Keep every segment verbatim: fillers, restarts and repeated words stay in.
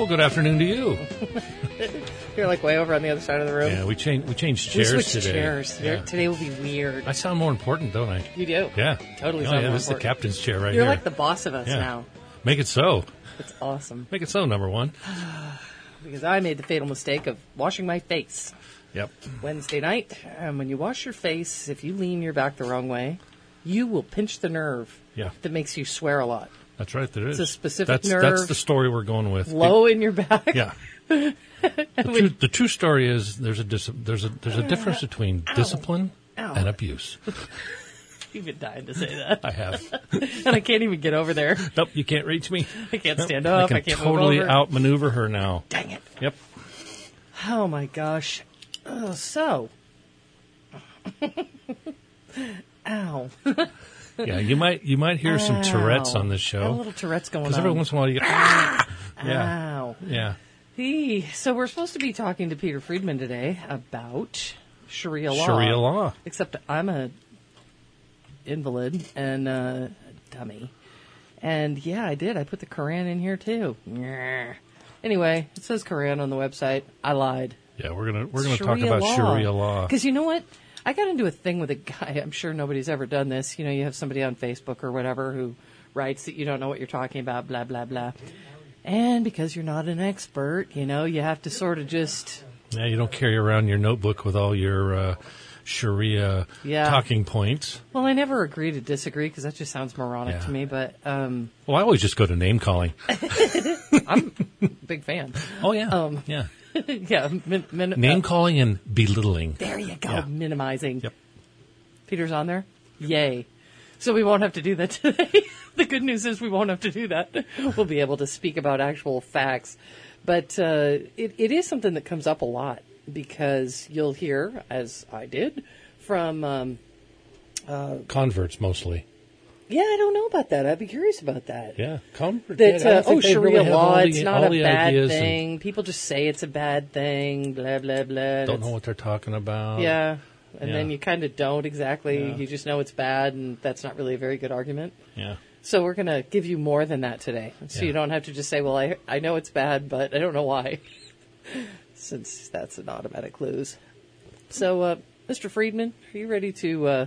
Well, good afternoon to you. You're like way over on the other side of the room. Yeah, we changed we changed We chairs switched today. chairs. Yeah. Today will be weird. I sound more important, don't I? You do. Yeah. Totally Oh, sound yeah, more this is the important. captain's chair right You're here. like the boss of us Yeah. now. Make it so. It's awesome. Make it so, number one. Because I made the fatal mistake of washing my face Yep. Wednesday night. And when you wash your face, if you lean your back the wrong way, you will pinch the nerve Yeah. that makes you swear a lot. That's right, there is. It's a specific that's, nerve. That's the story we're going with. Low in your back. Yeah. The true, the true story is there's a dis- there's a there's a difference between discipline Ow. and abuse. You've been dying to say that. I have. And I can't even get over there. Nope, you can't reach me. I can't Nope, stand I up. can I can't totally move over. outmaneuver her now. Dang it. Yep. Oh, my gosh. Oh, so. Ow. Yeah, you might you might hear some Tourette's Ow. on this Got a show little Tourette's going on. because every once in a while you get ah! Yeah, Ow. yeah. Eee. So we're supposed to be talking to Peter Friedman today about Sharia law. Sharia law. Except I'm a invalid and a dummy. And yeah, I did. I put the Quran in here too. Nyeh. Anyway, it says Quran on the website. I lied. Yeah, we're gonna we're gonna talk about Sharia law. Because you know what? I got into a thing with a guy. I'm sure nobody's ever done this. You know, you have somebody on Facebook or whatever who writes that you don't know what you're talking about, blah, blah, blah. And because you're not an expert, you know, you have to sort of just... Yeah, you don't carry around your notebook with all your uh, Sharia Yeah. talking points. Well, I never agree to disagree because that just sounds moronic Yeah. to me, but um, Well, I always just go to name calling. I'm a big fan. Oh yeah, Um, yeah. yeah. Min, min, Name uh, calling and belittling. There you go. Yeah. Minimizing. Yep. Peter's on there? Yay. So we won't have to do that today. The good news is we won't have to do that. We'll be able to speak about actual facts. But uh, it, it is something that comes up a lot because you'll hear, as I did, from... Um, Converts mostly. yeah, I don't know about that. I'd be curious about that. Yeah, converts. That, yeah, I uh, don't think oh, they Sharia really have law, all the- it's not all a the bad ideas and thing. People just say it's a bad thing, blah, blah, blah. Don't It's- know what they're talking about. Yeah. And Yeah. then you kind of don't exactly. Yeah. You just know it's bad, and that's not really a very good argument. Yeah. So we're going to give you more than that today. So Yeah. you don't have to just say, well, I, I know it's bad, but I don't know why. Since that's an automatic lose. So, uh, Mister Friedman, are you ready to uh,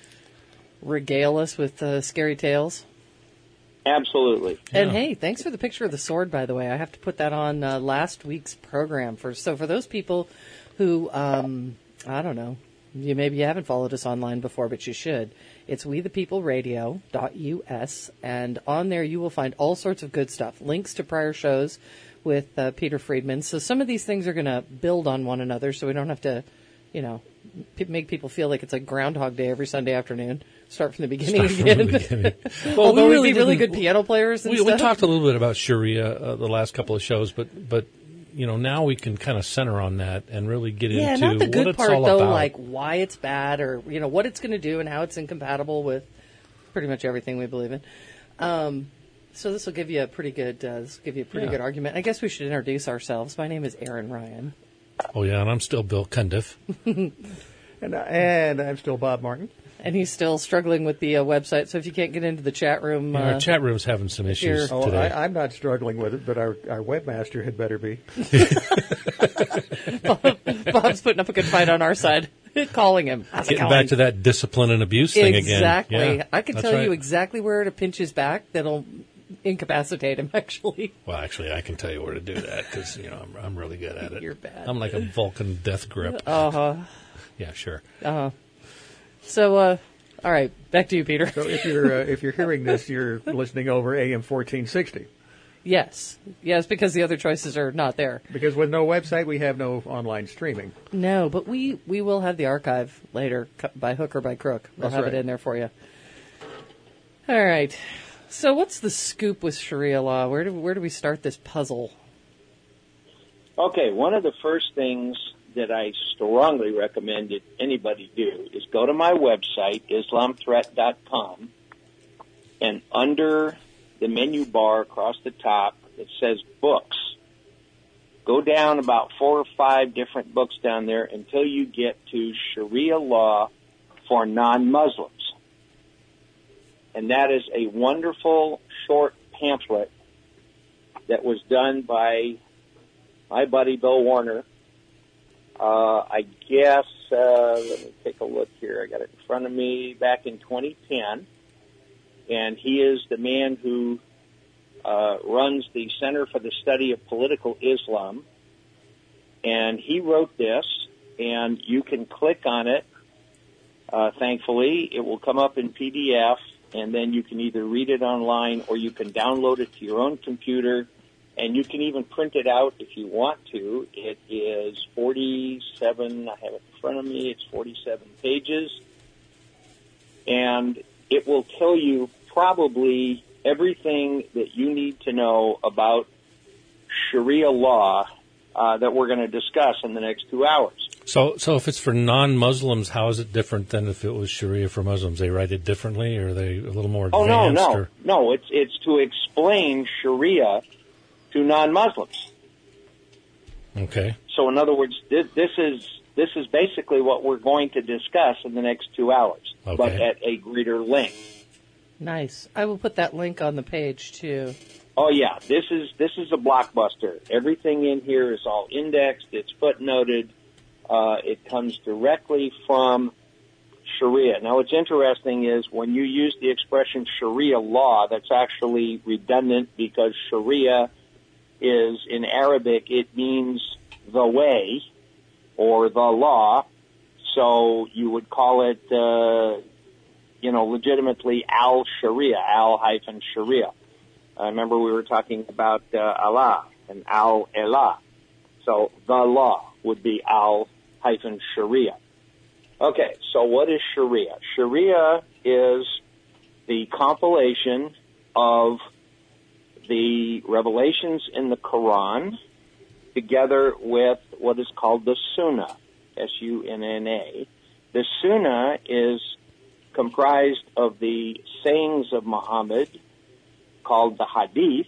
regale us with uh, scary tales? Absolutely. And Yeah. hey, thanks for the picture of the sword, by the way. I have to put that on uh, last week's program. For So for those people who, um, I don't know, you maybe you haven't followed us online before, but you should. It's we the people radio dot U S, and on there you will find all sorts of good stuff. Links to prior shows with uh, Peter Friedman. So some of these things are going to build on one another, so we don't have to, you know, p- make people feel like it's like Groundhog Day every Sunday afternoon. Start from the beginning Start from again. the beginning. Although we we'd really be really didn't- good piano players and We, stuff. we talked a little bit about Sharia uh, the last couple of shows, but but you know now we can kind of center on that and really get Yeah, into not the what good it's part all though, about. like why it's bad or you know what it's going to do and how it's incompatible with pretty much everything we believe in. Um, so this will give you a pretty good. Uh, this will give you a pretty Yeah. good argument. I guess we should introduce ourselves. My name is Aaron Ryan. Oh yeah, and I'm still Bill Cundiff. And, I- and I'm still Bob Martin. And he's still struggling with the uh, website. So if you can't get into the chat room, Yeah, uh, our chat room's having some issues Oh, today. I, I'm not struggling with it, but our, our webmaster had better be. Bob's putting up a good fight on our side, calling him. How's it Getting going? back to that discipline and abuse thing again. Exactly. Yeah, I can that's tell right. you exactly where to pinch his back that'll incapacitate him, actually. Well, actually, I can tell you where to do that because you know I'm, I'm really good at it. You're bad. I'm like a Vulcan death grip. Uh-huh. Yeah, sure. Uh-huh. So, uh, all right, back to you, Peter. So if you're uh, if you're hearing this, you're listening over A M fourteen sixty. Yes. Yes, because the other choices are not there. Because with no website, we have no online streaming. No, but we, we will have the archive later, cu- by hook or by crook. We'll That's have right. it in there for you. All right. So what's the scoop with Sharia law? Where do, where do we start this puzzle? Okay, one of the first things that I strongly recommend that anybody do is go to my website, islam threat dot com, and under the menu bar across the top, it says books. Go down about four or five different books down there until you get to Sharia law for non-Muslims. And that is a wonderful short pamphlet that was done by my buddy Bill Warner. Uh, I guess, uh, let me take a look here. I got it in front of me back in twenty ten. And he is the man who uh, runs the Center for the Study of Political Islam. And he wrote this, and you can click on it. Uh, thankfully, it will come up in P D F, and then you can either read it online or you can download it to your own computer. And you can even print it out if you want to. It is forty-seven, I have it in front of me, it's forty-seven pages. And it will tell you probably everything that you need to know about Sharia law uh, that we're going to discuss in the next two hours. So so if it's for non-Muslims, how is it different than if it was Sharia for Muslims? They write it differently, or are they a little more advanced? Oh, no, no. Or? No, it's it's to explain Sharia to non-Muslims. Okay. So, in other words, this, this is this is basically what we're going to discuss in the next two hours, okay. but at a greater length. Nice. I will put that link on the page too. Oh yeah, this is this is a blockbuster. Everything in here is all indexed. It's footnoted. Uh, it comes directly from Sharia. Now, what's interesting is when you use the expression Sharia law, that's actually redundant because Sharia is, in Arabic, it means the way or the law. So you would call it, uh, you know, legitimately al-Sharia, al-Sharia. I remember we were talking about uh, Allah and al-Elah. So the law would be al-Sharia. Okay, so what is Sharia? Sharia is the compilation of the revelations in the Quran together with what is called the Sunnah, S U N N A. The Sunnah is comprised of the sayings of Muhammad, called the Hadith,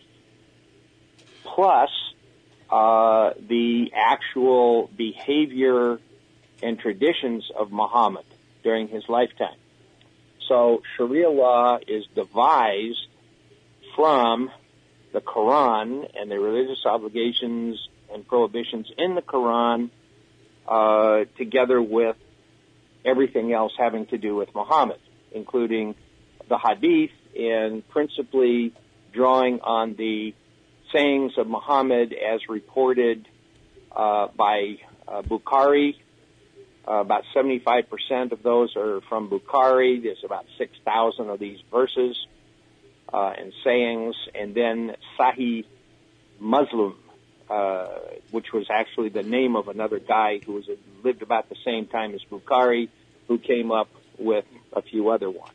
plus uh, the actual behavior and traditions of Muhammad during his lifetime. So Sharia law is devised from the Quran and the religious obligations and prohibitions in the Quran, uh, together with everything else having to do with Muhammad, including the Hadith and principally drawing on the sayings of Muhammad as reported uh, by uh, Bukhari. Uh, about seventy-five percent of those are from Bukhari. There's about six thousand of these verses uh, and sayings. And then Sahih Muslim, uh, which was actually the name of another guy who was lived about the same time as Bukhari, who came up with a few other ones.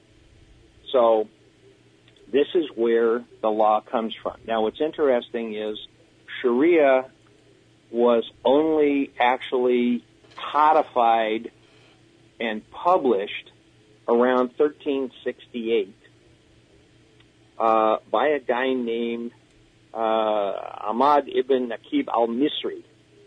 So this is where the law comes from. Now, what's interesting is Sharia was only actually codified and published around thirteen sixty-eight uh, by a guy named uh, Ahmad ibn Naqib al-Misri.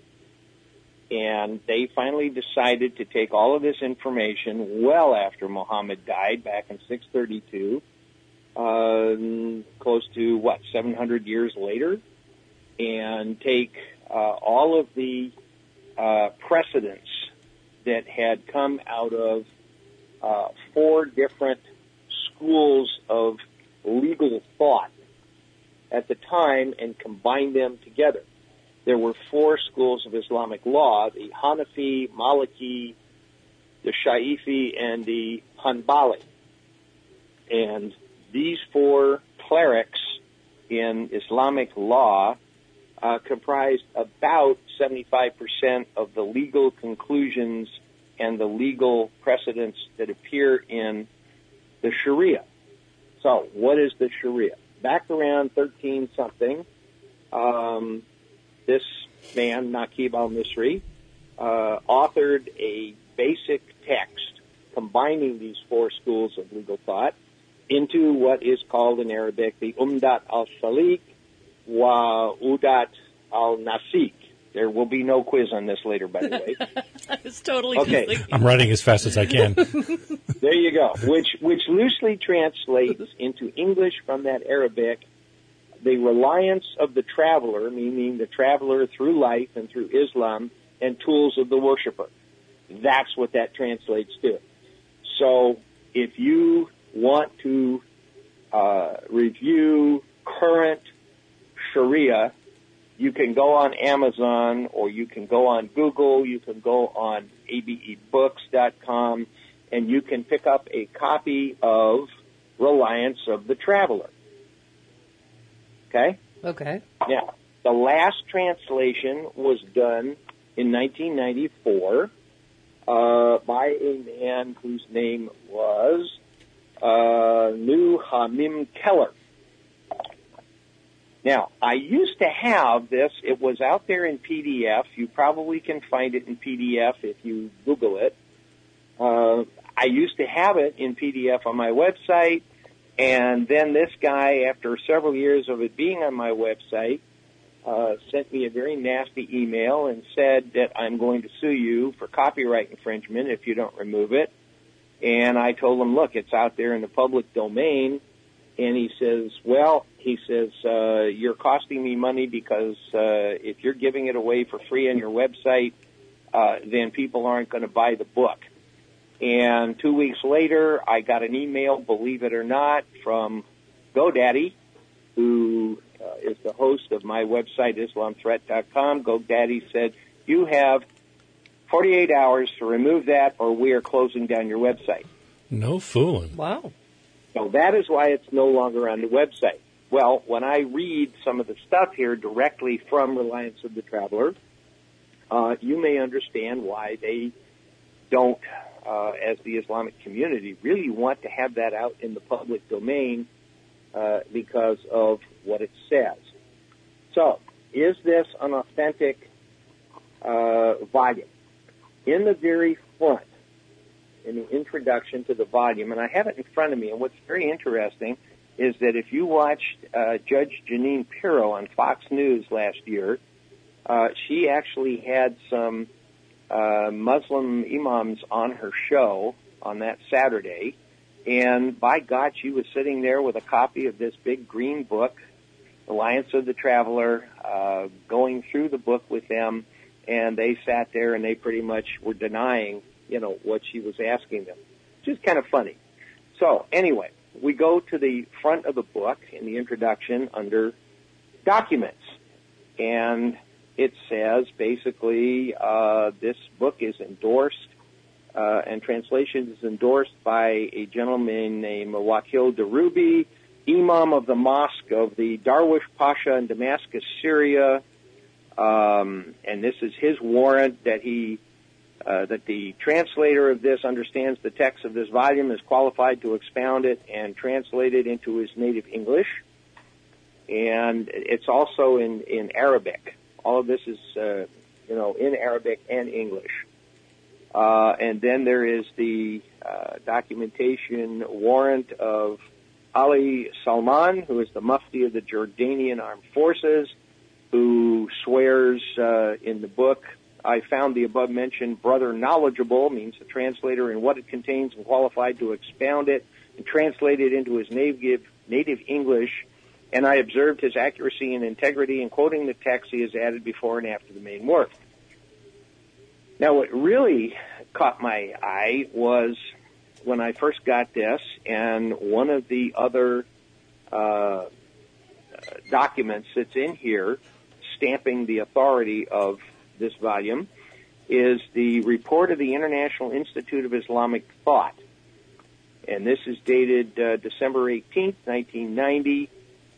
And they finally decided to take all of this information well after Muhammad died back in six thirty-two, uh, close to, what, seven hundred years later, and take uh, all of the uh, precedents that had come out of uh, four different schools of legal thought at the time and combine them together. There were four schools of Islamic law, the Hanafi, Maliki, the Shafi'i, and the Hanbali. And these four clerics in Islamic law uh, comprised about seventy-five percent of the legal conclusions and the legal precedents that appear in the Sharia. So, what is the Sharia? Back around thirteen something, um, this man, Naqib al-Misri, uh, authored a basic text combining these four schools of legal thought into what is called in Arabic the Umdat al-Salik wa Udat al-Nasik. There will be no quiz on this later, by the way. I was totally okay. just I'm writing as fast as I can. There you go. Which which loosely translates into English from that Arabic the reliance of the traveler, meaning the traveler through life and through Islam, and tools of the worshiper. That's what that translates to. So if you want to uh, review current Sharia, you can go on Amazon, or you can go on Google, you can go on A B E books dot com, and you can pick up a copy of Reliance of the Traveler. Okay? Okay. Now, the last translation was done in nineteen ninety-four uh, by a man whose name was uh, Nu Hamim Keller. Now, I used to have this. It was out there in P D F. You probably can find it in P D F if you Google it. Uh, I used to have it in P D F on my website, and then this guy, after several years of it being on my website, uh, sent me a very nasty email and said that I'm going to sue you for copyright infringement if you don't remove it. And I told him, look, it's out there in the public domain. And he says, well, he says, uh, you're costing me money because uh, if you're giving it away for free on your website, uh, then people aren't going to buy the book. And two weeks later, I got an email, believe it or not, from GoDaddy, who uh, is the host of my website, Islam Threat dot com. GoDaddy said, you have forty-eight hours to remove that or we are closing down your website. No fooling. Wow. So that is why it's no longer on the website. Well, when I read some of the stuff here directly from Reliance of the Traveler, uh, you may understand why they don't, uh, as the Islamic community, really want to have that out in the public domain uh, because of what it says. So, is this an authentic uh, volume? In the very front, in the introduction to the volume, and I have it in front of me, and what's very interesting is that if you watched uh, Judge Jeanine Pirro on Fox News last year, uh, she actually had some uh, Muslim imams on her show on that Saturday, and by God, she was sitting there with a copy of this big green book, Reliance of the Traveler, uh, going through the book with them, and they sat there and they pretty much were denying you know, what she was asking them, which is kind of funny. So, anyway, we go to the front of the book in the introduction under documents. And it says, basically, uh, this book is endorsed, uh, and translation is endorsed by a gentleman named Wakil Darubi, Imam of the Mosque of the Darwish Pasha in Damascus, Syria. Um, and this is his warrant that he Uh, that the translator of this understands the text of this volume, is qualified to expound it and translate it into his native English. And it's also in, in Arabic. All of this is, uh, you know, in Arabic and English. Uh, and then there is the uh, documentation warrant of Ali Salman, who is the Mufti of the Jordanian Armed Forces, who swears uh, in the book, I found the above-mentioned brother knowledgeable, means the translator, in what it contains and qualified to expound it and translate it into his native, native English, and I observed his accuracy and integrity in quoting the text he has added before and after the main work. Now, what really caught my eye was when I first got this, and one of the other uh, documents that's in here stamping the authority of this volume is the report of the International Institute of Islamic Thought. And this is dated uh, December eighteenth, nineteen ninety.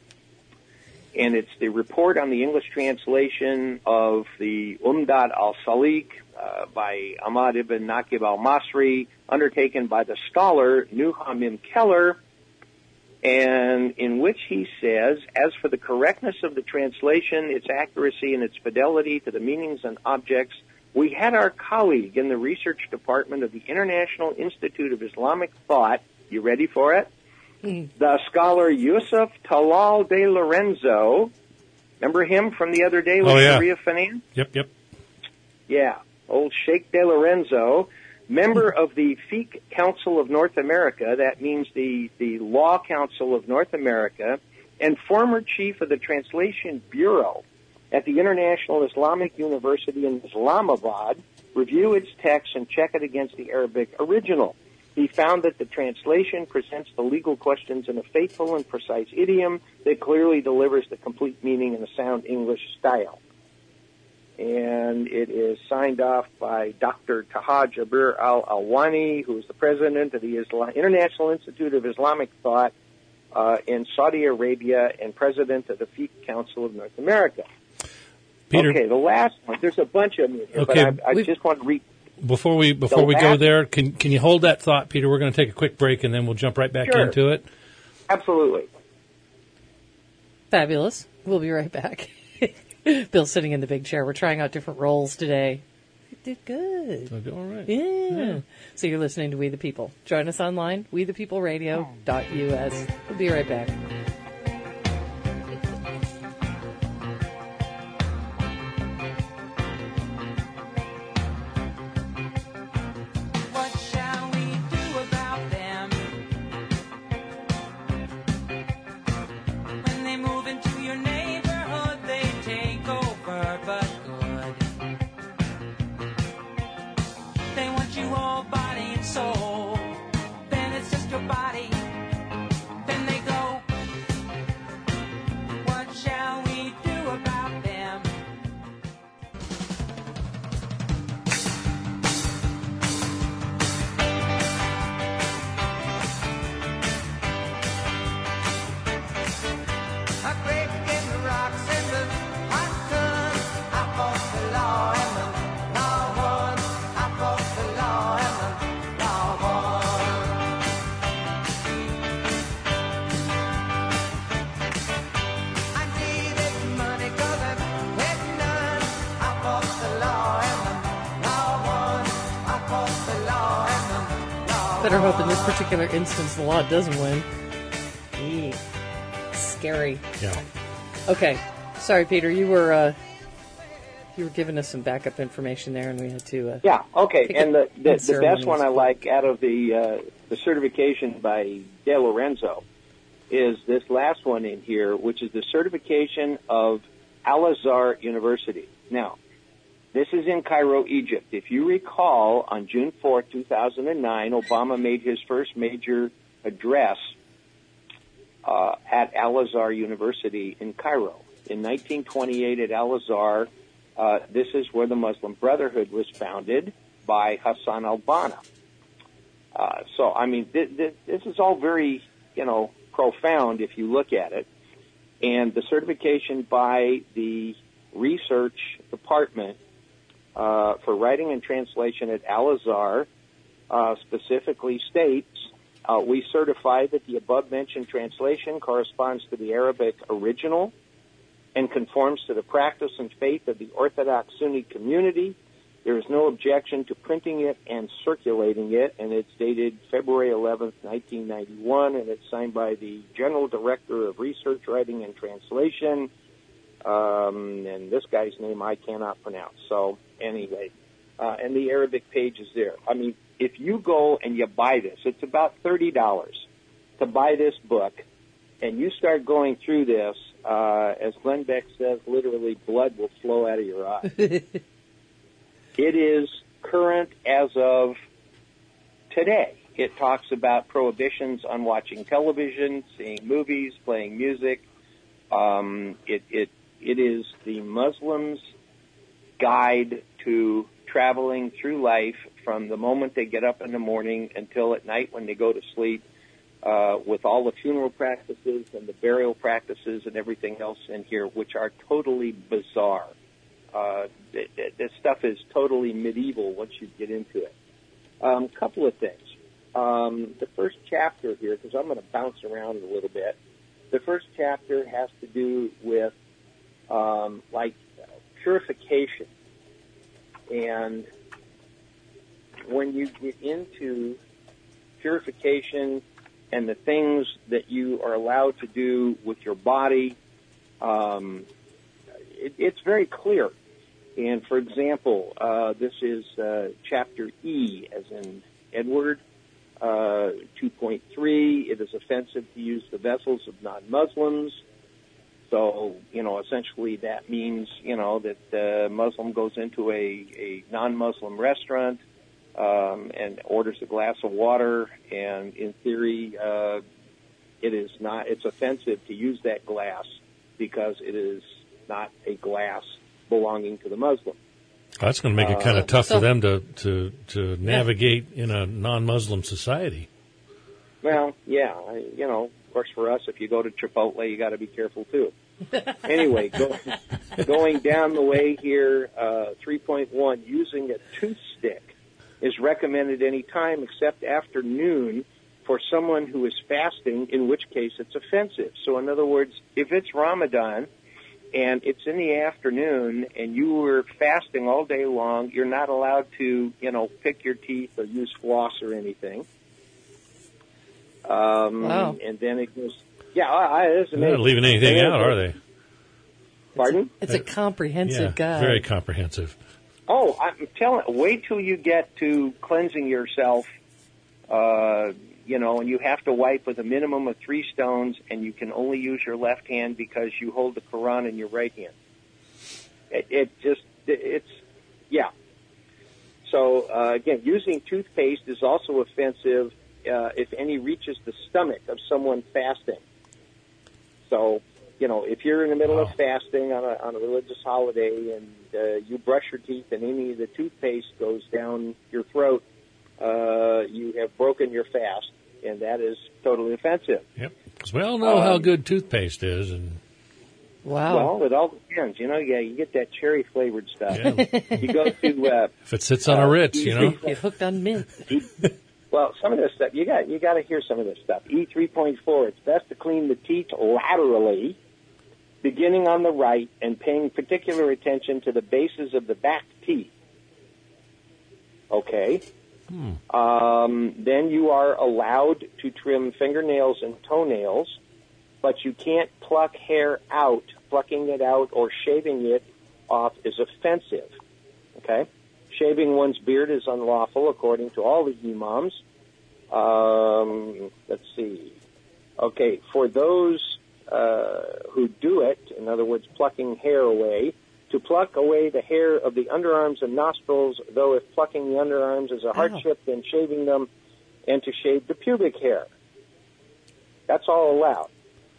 And it's the report on the English translation of the Umdat al-Salik uh, by Ahmad ibn Naqib al-Masri, undertaken by the scholar Nu Hamim Keller, and in which he says, as for the correctness of the translation, its accuracy, and its fidelity to the meanings and objects, we had our colleague in the research department of the International Institute of Islamic Thought, you ready for it? Mm. The scholar Yusuf Talal de Lorenzo, remember him from the other day with oh, yeah. Sharia Finance? Yep, yep. Yeah, old Sheikh de Lorenzo, member of the Fiqh Council of North America, that means the, the Law Council of North America, and former chief of the Translation Bureau at the International Islamic University in Islamabad, review its text and check it against the Arabic original. He found that the translation presents the legal questions in a faithful and precise idiom that clearly delivers the complete meaning in a sound English style. And it is signed off by Doctor Taha Jabir Al-Alwani, who is the president of the Islam- International Institute of Islamic Thought uh, in Saudi Arabia and president of the Fiqh Council of North America. Peter, okay, the last one. There's a bunch of them here, okay, but I, I just want to read. Before we before the we last, go there, can can you hold that thought, Peter? We're going to take a quick break, and then we'll jump right back sure. into it. Absolutely. Fabulous. We'll be right back. Bill's sitting in the big chair. We're trying out different roles today. You did good. All right. Yeah. yeah. So you're listening to We the People. Join us online, we the people radio dot U S. We'll be right back. Better hope in this particular instance the law doesn't win. Eee. Scary. Yeah. Okay. Sorry, Peter. You were uh, you were giving us some backup information there, and we had to. Uh, yeah. Okay. And the the, the best one I like out of the uh, the certification by De Lorenzo is this last one in here, which is the certification of Al-Azhar University. Now, this is in Cairo, Egypt. If you recall, on June fourth, two thousand nine, Obama made his first major address uh, at Al-Azhar University in Cairo. In nineteen twenty-eight at Al-Azhar, uh, this is where the Muslim Brotherhood was founded by Hassan al-Banna. Uh, so, I mean, th- th- this is all very, you know, profound if you look at it. And the certification by the research department Uh, for writing and translation at Al-Azhar uh, specifically states, uh, we certify that the above-mentioned translation corresponds to the Arabic original and conforms to the practice and faith of the Orthodox Sunni community. There is no objection to printing it and circulating it, and it's dated February eleventh, nineteen ninety-one, and it's signed by the General Director of Research, Writing, and Translation, um, and this guy's name I cannot pronounce. So anyway, uh, and the Arabic page is there. I mean, if you go and you buy this, it's about thirty dollars to buy this book, and you start going through this, uh, as Glenn Beck says, literally blood will flow out of your eye. It is current as of today. It talks about prohibitions on watching television, seeing movies, playing music. Um, it, it, it is the Muslims' guide to traveling through life from the moment they get up in the morning until at night when they go to sleep, uh, with all the funeral practices and the burial practices and everything else in here, which are totally bizarre. Uh, th- th- this stuff is totally medieval once you get into it. A um, couple of things. Um, the first chapter here, because I'm going to bounce around a little bit, the first chapter has to do with, um, like, purification. And when you get into purification and the things that you are allowed to do with your body, um, it, it's very clear. And, for example, uh, this is uh, Chapter E, as in Edward, uh, two point three. It is offensive to use the vessels of non-Muslims. So, you know, essentially that means, you know, that the Muslim goes into a, a non-Muslim restaurant um, and orders a glass of water, and in theory, uh, it is not, it's offensive to use that glass because it is not a glass belonging to the Muslim. That's going to make it kind of Uh, tough so- for them to, to, to navigate in a non-Muslim society. Well, yeah, I- you know, of course for us, if you go to Chipotle, you got to be careful too. Anyway, go, going down the way here, uh, three point one, using a toothstick is recommended any time except after noon for someone who is fasting, in which case it's offensive. So in other words, if it's Ramadan and it's in the afternoon and you were fasting all day long, you're not allowed to, you know, pick your teeth or use floss or anything. Um, Wow. And then it goes, yeah, I, I, it's They're not amazing. leaving anything And then out, it are goes- they? Pardon? It's a comprehensive Yeah, guide. very comprehensive. Oh, I'm telling. Wait till you get to cleansing yourself, uh, you know, and you have to wipe with a minimum of three stones, and you can only use your left hand because you hold the Quran in your right hand. It, it just, it, it's, yeah. So uh, again, using toothpaste is also offensive uh, if any reaches the stomach of someone fasting. So, you know, if you're in the middle Wow. of fasting on a, on a religious holiday and uh, you brush your teeth and any of the toothpaste goes down your throat, uh, you have broken your fast, and that is totally offensive. Yep. 'Cause we all know how Um, good toothpaste is, and Wow. Well, it all depends. You know, yeah, you get that cherry flavored stuff. yeah, You go to uh, if it sits on a Uh, Ritz, you know. Get hooked on mint. well, some of this stuff you got you got to hear some of this stuff. E three point four. It's best to clean the teeth laterally, beginning on the right and paying particular attention to the bases of the back teeth. Okay. Hmm. Um, then you are allowed to trim fingernails and toenails, but you can't pluck hair out. Plucking it out or shaving it off is offensive. Okay? Shaving one's beard is unlawful according to all the imams. Um, let's see. Okay, for those uh, who do it, in other words, plucking hair away, to pluck away the hair of the underarms and nostrils, though if plucking the underarms is a hardship, then shaving them, and to shave the pubic hair. That's all allowed.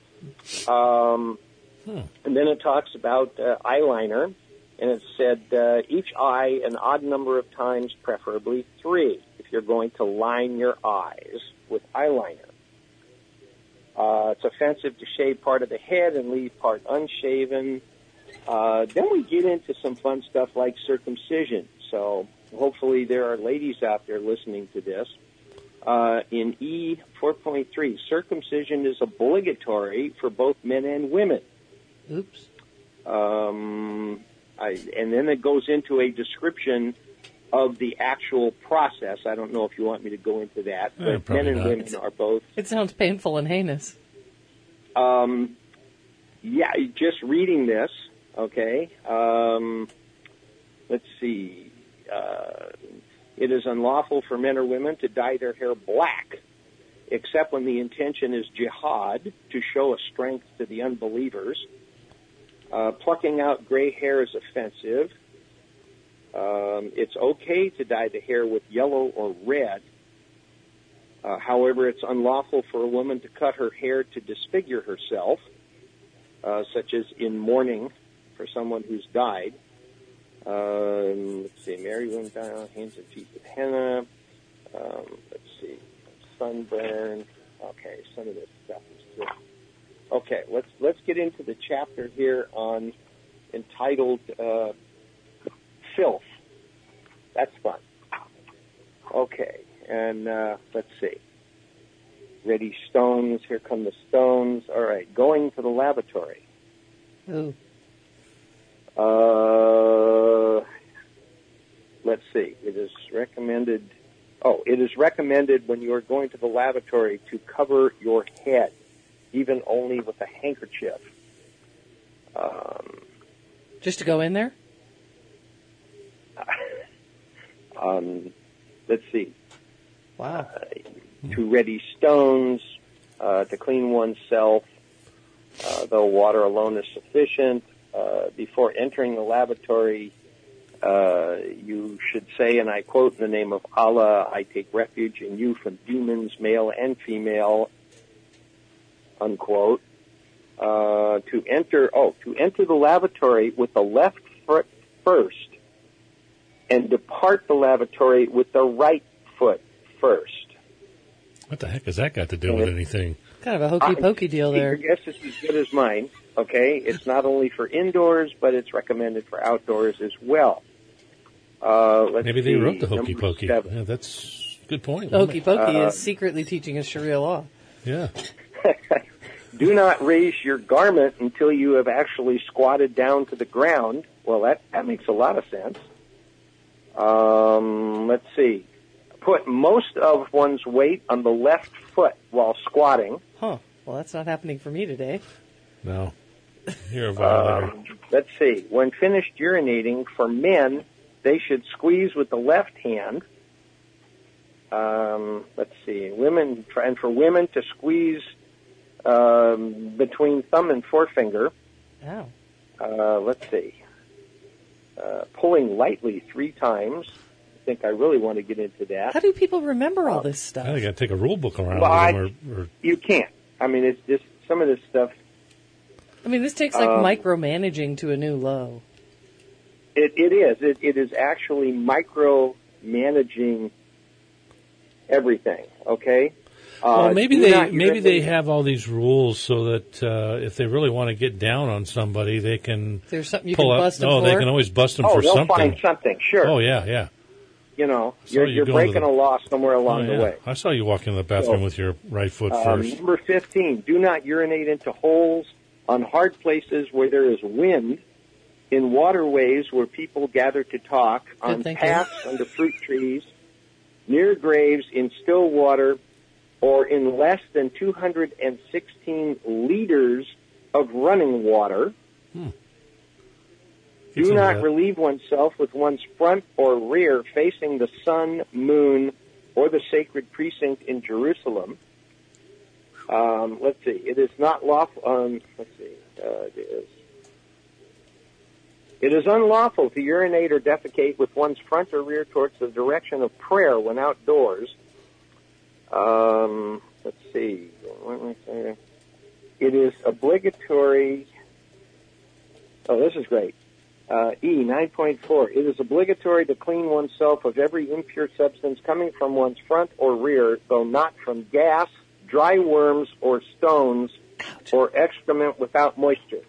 Um, Hmm. And then it talks about uh, eyeliner, and it said uh, each eye an odd number of times, preferably three, if you're going to line your eyes with eyeliner. Uh, it's offensive to shave part of the head and leave part unshaven. Uh, then we get into some fun stuff like circumcision. So hopefully there are ladies out there listening to this. Uh, in E four point three, circumcision is obligatory for both men and women. Oops. Um, I, and then it goes into a description of the actual process. I don't know if you want me to go into that, Eh, but probably men and not. women are both. It sounds painful and heinous. Um, yeah, just reading this, okay. Um, let's see. Uh, it is unlawful for men or women to dye their hair black, except when the intention is jihad, to show a strength to the unbelievers. Uh, plucking out gray hair is offensive. Um, it's okay to dye the hair with yellow or red. Uh, however, it's unlawful for a woman to cut her hair to disfigure herself, uh, such as in mourning for someone who's died. Um, let's see, Mary went down, hands and feet with henna. Um, let's see, sunburn. Okay, some of this stuff is just... Okay, let's let's get into the chapter here on entitled uh, filth. That's fun. Okay, and uh, let's see. Ready stones. Here come the stones. All right, going to the lavatory. Ooh. Uh, let's see. It is recommended. Oh, it is recommended when you are going to the lavatory to cover your head, even only with a handkerchief. Um, Just to go in there? um, let's see. Wow. Uh, to ready stones, uh, to clean oneself, uh, though water alone is sufficient. Uh, before entering the lavatory, uh, you should say, and I quote, "In the name of Allah, I take refuge in you from demons, male and female," unquote. Uh, to enter, oh, to enter the lavatory with the left foot first, and depart the lavatory with the right foot first. What the heck has that got to do with anything? Kind of a hokey pokey deal there. Your guess is as good as mine. Okay, it's not only for indoors, but it's recommended for outdoors as well. Uh, let's Maybe they see, wrote the hokey number pokey. seven. Yeah, that's a good point. Hokey pokey Uh, is secretly teaching us Sharia law. Yeah. Do not raise your garment until you have actually squatted down to the ground. Well, that, that makes a lot of sense. Um, let's see. Put most of one's weight on the left foot while squatting. Huh. Well, that's not happening for me today. No. You're a violator. Um, let's see. When finished urinating, for men, they should squeeze with the left hand. Um, let's see. Women, and for women to squeeze um, between thumb and forefinger. Oh. Uh, let's see. Uh, pulling lightly three times. I think I really want to get into that. How do people remember all this stuff? I think I'd take a rule book around Well, I- with them. Or, or, You can't. I mean, it's just some of this stuff. I mean, this takes like Um, micromanaging to a new low. It, it is. It, it is actually micromanaging everything. Okay. Uh, well, maybe do they not maybe they urinate- have all these rules so that uh, if they really want to get down on somebody, they can There's something you pull can up. bust them No, they for? can always bust them Oh, for they'll something. find something. Sure. Oh yeah, yeah. You know, saw you're, you you're going to breaking the- a law somewhere Oh, along yeah. the way. I saw you walk in the bathroom So, with your right foot Um, first. number fifteen, do not urinate into holes on hard places where there is wind, in waterways where people gather to talk, on thinking. paths under fruit trees, near graves, in still water, or in less than two hundred sixteen liters of running water. Get Do some of not that. relieve oneself with one's front or rear facing the sun, moon, or the sacred precinct in Jerusalem. Um, let's see. It is not lawful. Um, let's see. Uh, it is. It is unlawful to urinate or defecate with one's front or rear towards the direction of prayer when outdoors. Um, let's see. What am I saying? It is obligatory. Oh, this is great. Uh, E, nine point four. It is obligatory to clean oneself of every impure substance coming from one's front or rear, though not from gas, dry worms, or stones, or excrement without moisture.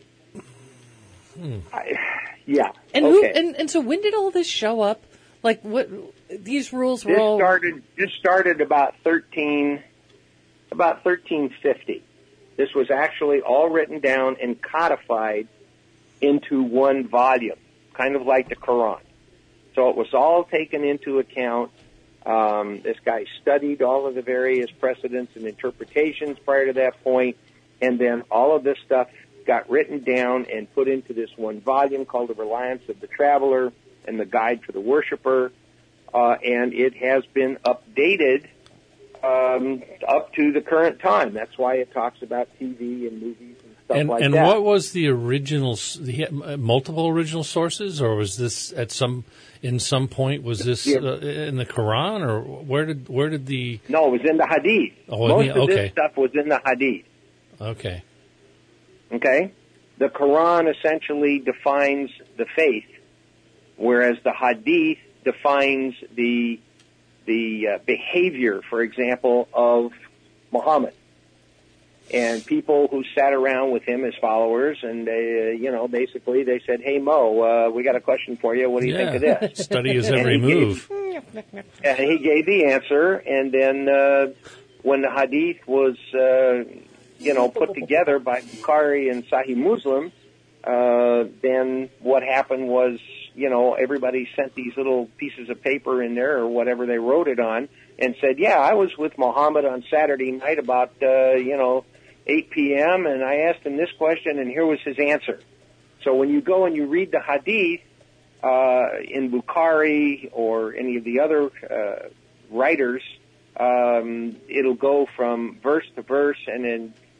Hmm. I, yeah. And who? okay. And, and so when did all this show up? Like what? These rules were This all. started. This started about thirteen, about thirteen fifty. This was actually all written down and codified into one volume, kind of like the Quran. So it was all taken into account. Um, this guy studied all of the various precedents and interpretations prior to that point, and then all of this stuff got written down and put into this one volume called The Reliance of the Traveler and the Guide for the Worshipper, uh, and it has been updated um, up to the current time. That's why it talks about T V and movies and stuff And, like and that. what was the original? s- He had uh, multiple original sources, or was this at some in some point? Was this Yeah. uh, in the Quran, or where did where did the? No, it was in the Hadith. Oh, in Most the- of okay. this stuff was in the Hadith. Okay, Okay? The Quran essentially defines the faith, whereas the Hadith defines the the uh, behavior, for example, of Muhammad. And people who sat around with him as followers, and they, uh, you know, basically they said, "Hey Mo, uh, we got a question for you. What do you yeah. think of this?" Study his And every he gave- move. And he gave the answer, and then uh, when the Hadith was, uh, you know, put together by Bukhari and Sahih Muslim, uh, then what happened was, you know, everybody sent these little pieces of paper in there or whatever they wrote it on, and said, "Yeah, I was with Muhammad on Saturday night about, uh, you know, eight p.m., and I asked him this question, and here was his answer." So when you go and you read the Hadith, uh, in Bukhari or any of the other uh, writers, um, it'll go from verse to verse, and then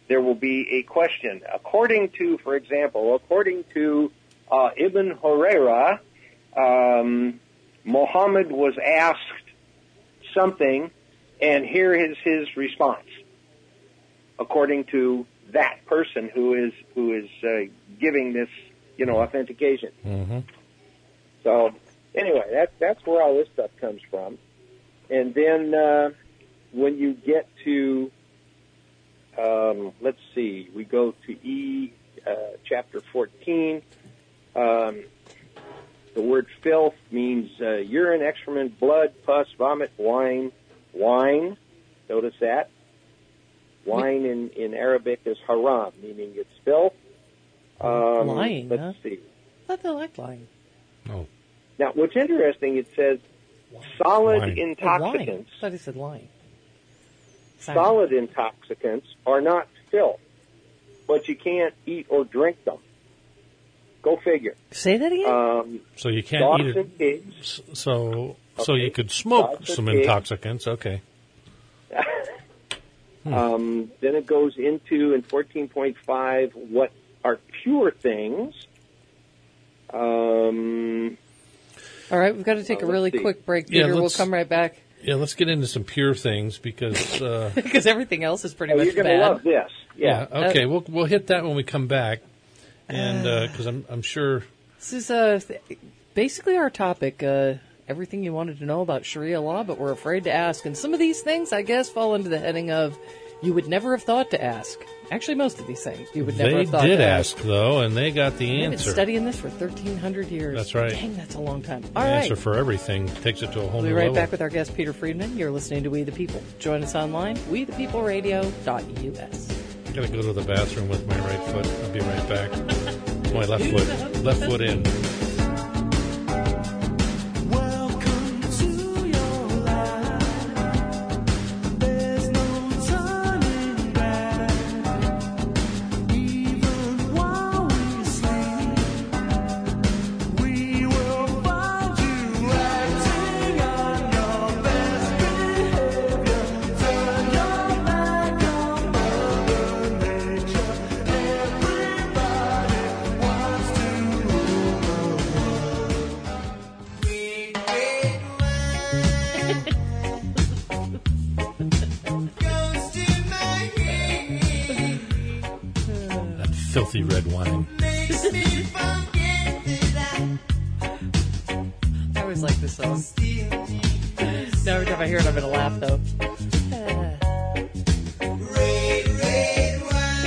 there will be a question. According to, for example, according to uh, Ibn Huraira, um, Muhammad was asked something, and here is his response. According to that person who is who is uh, giving this, you know, authentication. Mm-hmm. So anyway, that's that's where all this stuff comes from. And then uh, when you get to, um, let's see, we go to E, uh, chapter fourteen. Um, the word filth means uh, urine, excrement, blood, pus, vomit, wine, wine. Notice that. Wine in, in Arabic is haram, meaning it's filth. Um, lying, let's huh? see. I thought they liked lying. Oh. Now, what's interesting, it says solid Wine. Oh, lying. intoxicants. I thought he said lying. Solid intoxicants are not filth, but you can't eat or drink them. Go figure. Say that again? Um, So you can't dogs eat it. and pigs. S- So, so Okay. you could smoke Dogs and some pigs. intoxicants. Okay. Um, then it goes into, in fourteen point five, what are pure things. Um, All right, we've got to take uh, a really let's see. quick break, Yeah, Peter. we'll let's- come right back Yeah, let's get into some pure things because. Uh, because everything else is pretty oh, much you're going to bad. love this. Yeah. yeah. Okay. We'll we'll hit that when we come back, and because I'm I'm sure. This is uh, th- basically our topic. Uh, everything you wanted to know about Sharia law, but we're afraid to ask. And some of these things, I guess, fall into the heading of you would never have thought to ask. Actually, most of these things you would never They have thought did to ask though, and they got the We've been answer. studying this for thirteen hundred years. That's right. Dang, that's a long time. The All right. answer for everything takes it to a whole We'll be new right level. back with our guest, Peter Friedman. You're listening to We the People. Join us online, we the people radio dot U S. I'm gonna go to the bathroom with my right foot. I'll be right back. My left foot, left foot in. Welcome to your life. There's no turning back. Even while we sleep, we will find you acting on your best behavior. Turn your back on Mother Nature. Everybody wants to rule the world. Great, great wine goes to my head, That filthy red wine. makes me forget that I always like this song. I still need Now every time I hear it, I'm going to laugh, though. red, red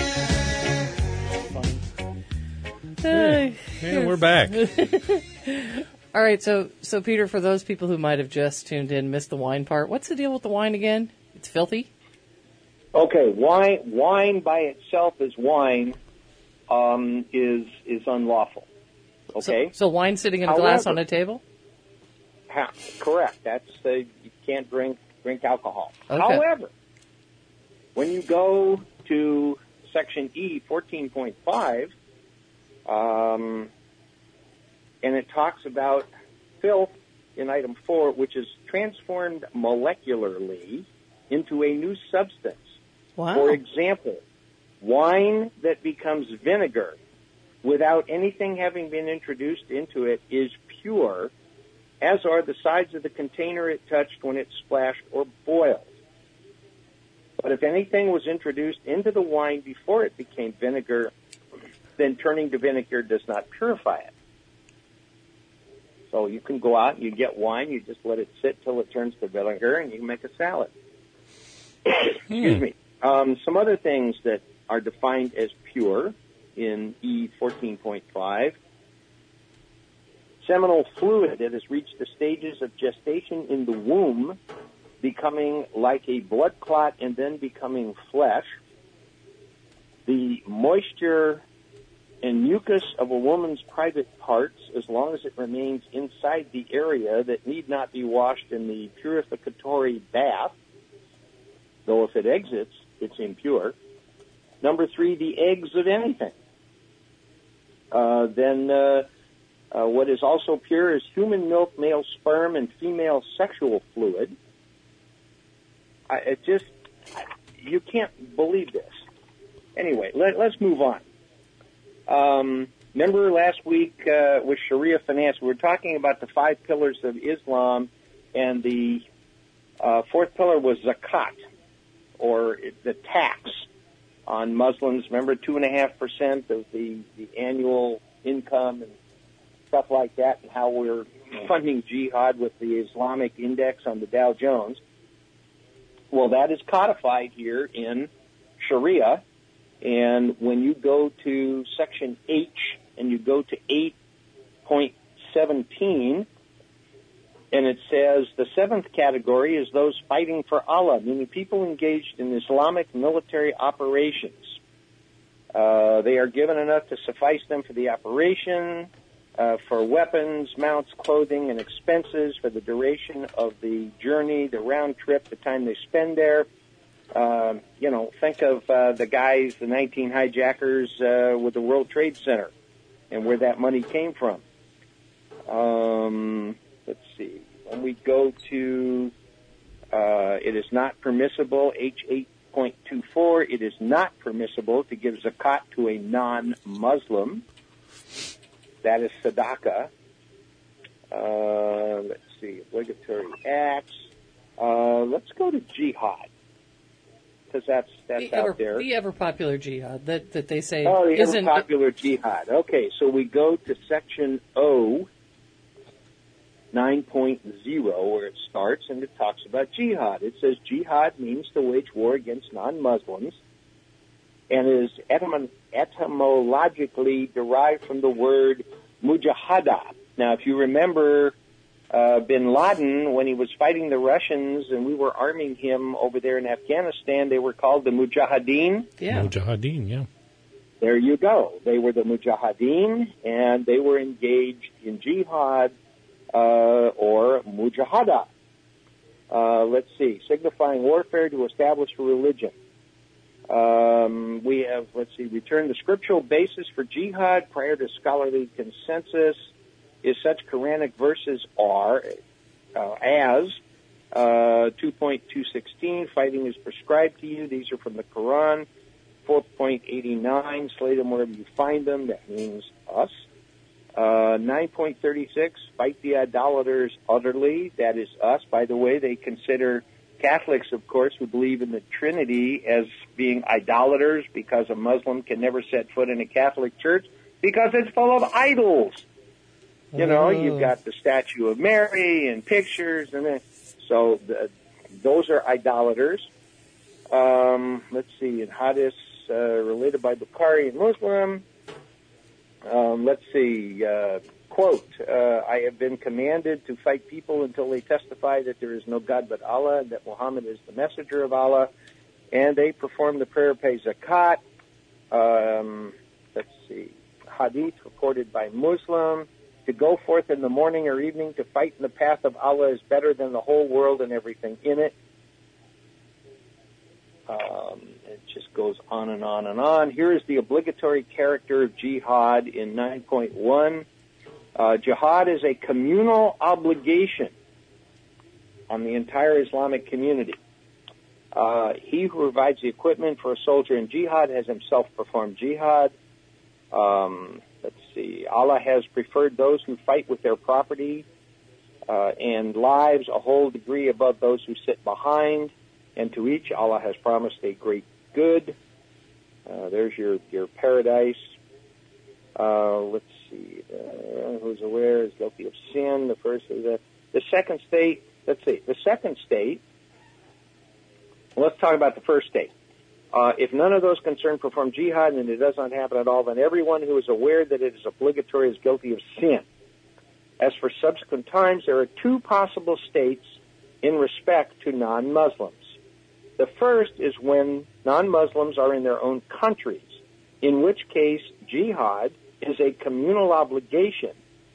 wine. Hey. Yeah, we're back. All right, so so Peter, for those people who might have just tuned in, missed the wine part, what's the deal with the wine again? It's filthy? Okay, wine wine by itself as wine um, is is unlawful. Okay, So, so wine sitting in a glass However- on a table? Ha- correct. That's uh, you can't drink drink alcohol. Okay. However, when you go to section E, fourteen point five, um, and it talks about filth in item four, which is transformed molecularly into a new substance. Wow. For example, wine that becomes vinegar without anything having been introduced into it is pure, as are the sides of the container it touched when it splashed or boiled. But if anything was introduced into the wine before it became vinegar, then turning to vinegar does not purify it. So you can go out and you get wine, you just let it sit till it turns to vinegar, and you can make a salad. Excuse me. Um, some other things that are defined as pure in E fourteen point five. Seminal fluid that has reached the stages of gestation in the womb, becoming like a blood clot and then becoming flesh. The moisture and mucus of a woman's private parts, as long as it remains inside the area, that need not be washed in the purificatory bath, though if it exits, it's impure. Number three, the eggs of anything. Uh, then uh, uh, what is also pure is human milk, male sperm, and female sexual fluid. I, it just, you can't believe this. anyway, let, let's move on. Um, remember last week uh, with Sharia finance, we were talking about the five pillars of Islam, and the uh, fourth pillar was zakat, or the tax on Muslims. Remember, two and a half percent of the, the annual income and stuff like that, and how we're funding jihad with the Islamic index on the Dow Jones. Well, that is codified here in Sharia, and when you go to Section H and you go to eight point seventeen, and it says the seventh category is those fighting for Allah, meaning people engaged in Islamic military operations. Uh, they are given enough to suffice them for the operation, uh, for weapons, mounts, clothing, and expenses for the duration of the journey, the round trip, the time they spend there. Uh, you know, think of uh, the guys, the nineteen hijackers uh, with the World Trade Center and where that money came from. Um, let's see. When we go to, uh, it is not permissible, H eight point two four, it is not permissible to give zakat to a non-Muslim. That is sadaqah. Uh, let's see, obligatory acts. Uh, let's go to jihad, because that's that's The out ever, there. the ever popular jihad that, that they say Oh, the isn't ever popular jihad. Okay, so we go to section O, nine point oh, where it starts, and it talks about jihad. It says jihad means to wage war against non-Muslims, and is etym- etymologically derived from the word mujahada. Now, if you remember uh, bin Laden, when he was fighting the Russians and we were arming him over there in Afghanistan, they were called the Mujahideen. yeah. Mujahideen, yeah. There you go. They were the Mujahideen, and they were engaged in jihad uh, or mujahada. Uh, let's see, signifying warfare to establish a religion. Um, we have, let's see, returned the scriptural basis for jihad prior to scholarly consensus is such Quranic verses are uh, as uh, two point two sixteen, fighting is prescribed to you. These are from the Quran. four point eighty-nine, slay them wherever you find them. That means us. Uh, nine point thirty-six, fight the idolaters utterly. That is us. By the way, they consider Catholics, of course, who believe in the Trinity as being idolaters because a Muslim can never set foot in a Catholic church because it's full of idols. You know, Oh. you've got the statue of Mary and pictures, and then, so the, those are idolaters. Um, let's see, in Hadith, uh, related by Bukhari and Muslim. Um, let's see, uh, quote, uh, I have been commanded to fight people until they testify that there is no God but Allah and that Muhammad is the messenger of Allah, and they perform the prayer, pay zakat. Um, let's see, hadith reported by Muslim. To go forth in the morning or evening to fight in the path of Allah is better than the whole world and everything in it. Um, it just goes on and on and on. Here is the obligatory character of jihad in nine point one. Uh, jihad is a communal obligation on the entire Islamic community. Uh, he who provides the equipment for a soldier in jihad has himself performed jihad. Um, let's see. Allah has preferred those who fight with their property uh, and lives a whole degree above those who sit behind. And to each, Allah has promised a great good. Uh, there's your, your paradise. Uh, let's see. Uh, who's aware is guilty of sin. The first is that. The second state, let's see. The second state, let's talk about the first state. Uh, if none of those concerned perform jihad and it does not happen at all, then everyone who is aware that it is obligatory is guilty of sin. As for subsequent times, there are two possible states in respect to non-Muslims. The first is when non-Muslims are in their own countries, in which case jihad is a communal obligation.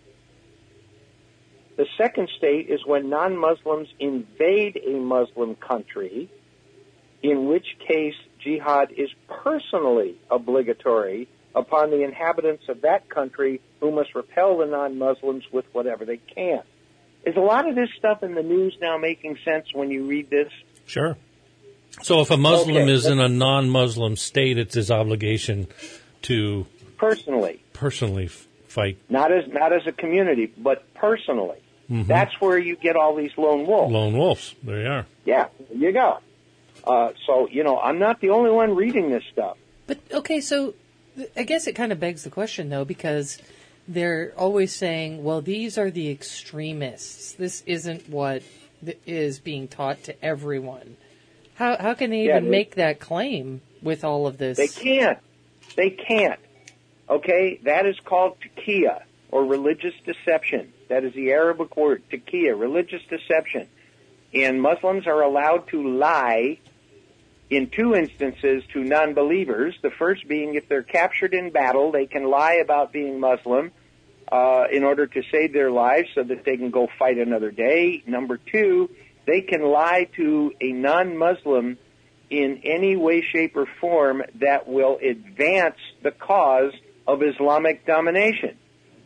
The second state is when non-Muslims invade a Muslim country, in which case jihad is personally obligatory upon the inhabitants of that country who must repel the non-Muslims with whatever they can. Is a lot of this stuff in the news now making sense when you read this? Sure. So if a Muslim Okay, is in a non-Muslim state, it's his obligation to personally, personally f- fight not as not as a community, but personally. Mhm. That's where you get all these lone wolves. lone wolves. There you are. Yeah, there you go. Uh, so, you know, I'm not the only one reading this stuff. But okay, so th- I guess it kind of begs the question, though, because they're always saying, "Well, these are the extremists. This isn't what th- is being taught to everyone." How how can they Yeah, even they- make that claim with all of this? They can't. They can't. Okay? That is called taqiyya, or religious deception. That is the Arabic word, taqiyya, religious deception. And Muslims are allowed to lie in two instances to non-believers. The first being if they're captured in battle, they can lie about being Muslim uh, in order to save their lives so that they can go fight another day. Number two, they can lie to a non-Muslim in any way, shape, or form that will advance the cause of Islamic domination.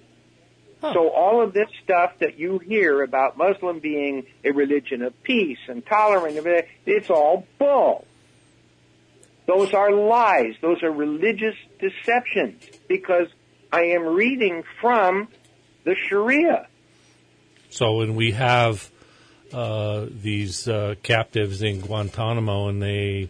Huh. So all of this stuff that you hear about Muslim being a religion of peace and tolerant, it's all bull. Those are lies. Those are religious deceptions because I am reading from the Sharia. So when we have uh, these uh, captives in Guantanamo and they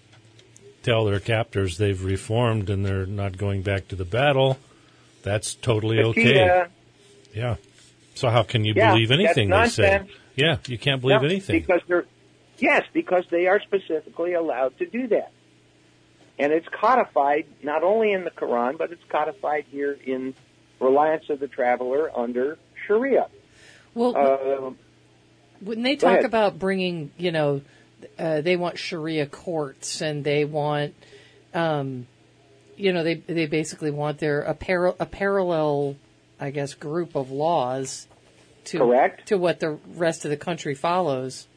tell their captors they've reformed and they're not going back to the battle, that's totally okay. Taqiyya, Yeah. So how can you Yeah, believe anything they that's say? nonsense. Yeah, you can't believe No, anything. Because they're, yes, because they are specifically allowed to do that. And it's codified not only in the Quran, but it's codified here in Reliance of the Traveler under Sharia. well, Uh, when they go talk ahead. about bringing, you know, uh, they want Sharia courts and they want, um, you know, they they basically want their a, par- a parallel, I guess, group of laws to Correct. to what the rest of the country follows.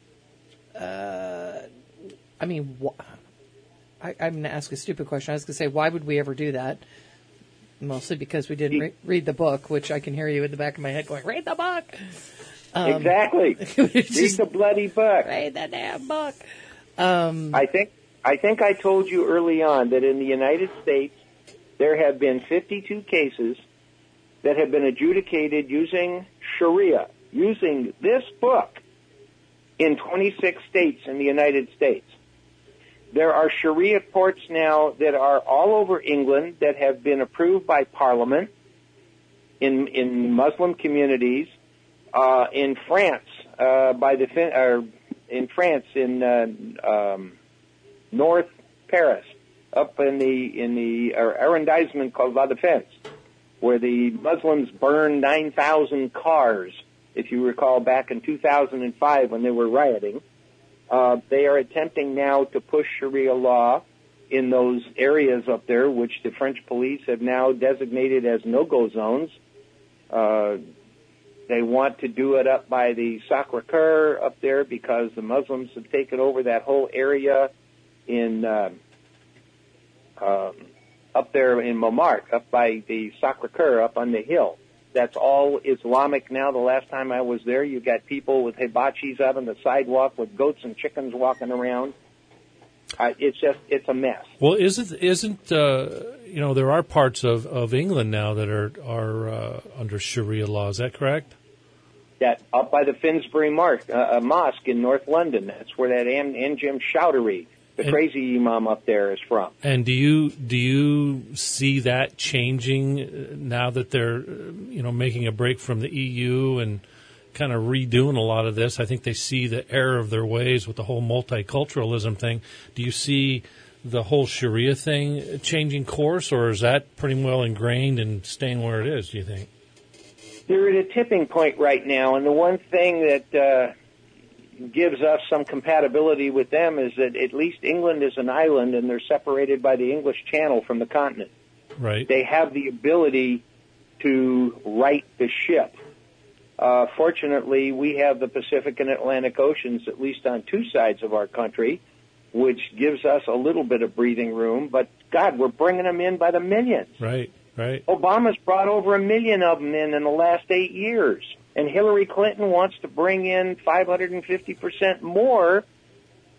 Uh, I mean, wh- I, I'm going to ask a stupid question. I was going to say, why would we ever do that? Mostly because we didn't re- read the book, which I can hear you in the back of my head going, "Read the book." Um, exactly. Read Just the bloody book. read the damn book. I think I think I told you early on that in the United States there have been fifty-two cases that have been adjudicated using Sharia, using this book in twenty-six states in the United States. There are Sharia courts now that are all over England that have been approved by Parliament in in Muslim communities. Uh, in France, uh, by the fin- or in France in uh, um, North Paris, up in the in the uh, arrondissement called La Défense, where the Muslims burned nine thousand cars. If you recall, back in two thousand five when they were rioting, uh, they are attempting now to push Sharia law in those areas up there, which the French police have now designated as no-go zones. Uh, They want to do it up by the Sacré-Cœur up there because the Muslims have taken over that whole area in uh, um, up there in Montmartre, up by the Sacré-Cœur, up on the hill. That's all Islamic now. The last time I was there, you got people with hibachis out on the sidewalk with goats and chickens walking around. Uh, it's just, it's a mess. Well, isn't isn't uh, you know there are parts of, of England now that are are uh, under Sharia law? Is that correct? That up by the Finsbury Mark, uh, a mosque in North London. That's where that An- Anjem Chowdhury, the And- crazy imam up there, is from. And do you do you see that changing uh, now that they're uh, you know making a break from the E U and kind of redoing a lot of this? I think they see the error of their ways with the whole multiculturalism thing. Do you see the whole Sharia thing changing course, or is that pretty well ingrained and staying where it is, do you think? They're at a tipping point right now, and the one thing that uh, gives us some compatibility with them is that at least England is an island, and they're separated by the English Channel from the continent. Right. They have the ability to right the ship. Uh, fortunately, we have the Pacific and Atlantic Oceans, at least on two sides of our country, which gives us a little bit of breathing room. But, God, we're bringing them in by the millions. Right, right. Obama's brought over a million of them in in the last eight years. And Hillary Clinton wants to bring in five hundred fifty percent more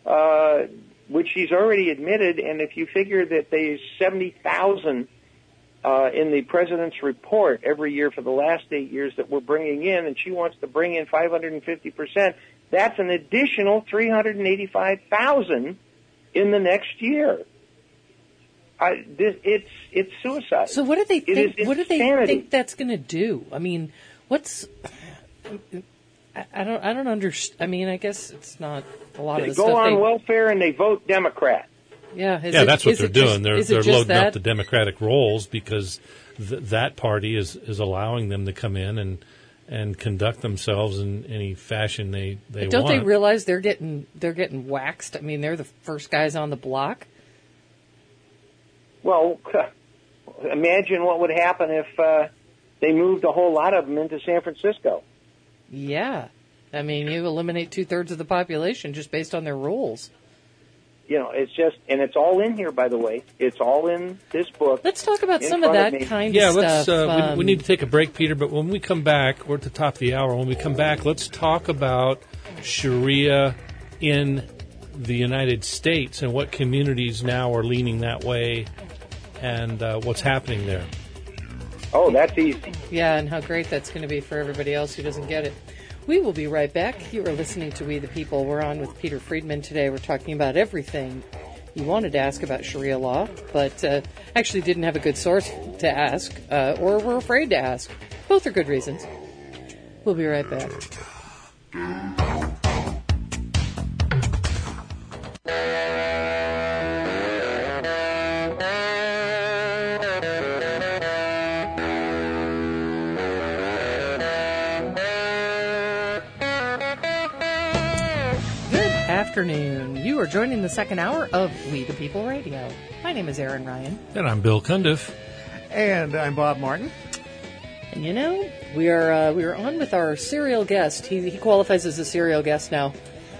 uh, which she's already admitted. And if you figure that there's seventy thousand uh, in the president's report every year for the last eight years that we're bringing in, and she wants to bring in five hundred fifty percent, that's an additional three hundred eighty-five thousand in the next year. I, this, it's it's suicide. So what do they It think? is What do they insanity. think that's going to do? I mean, what's? I, I don't. I don't understand. I mean, I guess it's not a lot They of the go stuff. on they, welfare and they vote Democrat. yeah, is yeah, it- that's what is they're it just- doing. They're is it they're just loading that? up the Democratic rolls because th- that party is, is allowing them to come in and and conduct themselves in any fashion they they But don't want. they realize they're getting they're getting waxed? I mean, they're the first guys on the block. Well, imagine what would happen if uh, they moved a whole lot of them into San Francisco. Yeah, I mean, you eliminate two thirds of the population just based on their rules. You know, it's just, and it's all in here, by the way. It's all in this book. Let's talk about In some of front that of me. kind Yeah, of let's. stuff. Uh, we, um, we need to take a break, Peter. But when we come back, we're at the top of the hour. When we come back, let's talk about Sharia in the United States and what communities now are leaning that way, and uh, what's happening there. Oh, that's easy. Yeah, and how great that's going to be for everybody else who doesn't get it. We will be right back. You are listening to We the People. We're on with Peter Friedman today. We're talking about everything you wanted to ask about Sharia law, but uh, actually didn't have a good source to ask, uh, or were afraid to ask. Both are good reasons. We'll be right back. Afternoon. You are joining the second hour of We the People Radio. My name is Erin Ryan. And I'm Bill Cundiff. And I'm Bob Martin. And you know, we are uh, we are on with our serial guest. He, he qualifies as a serial guest now,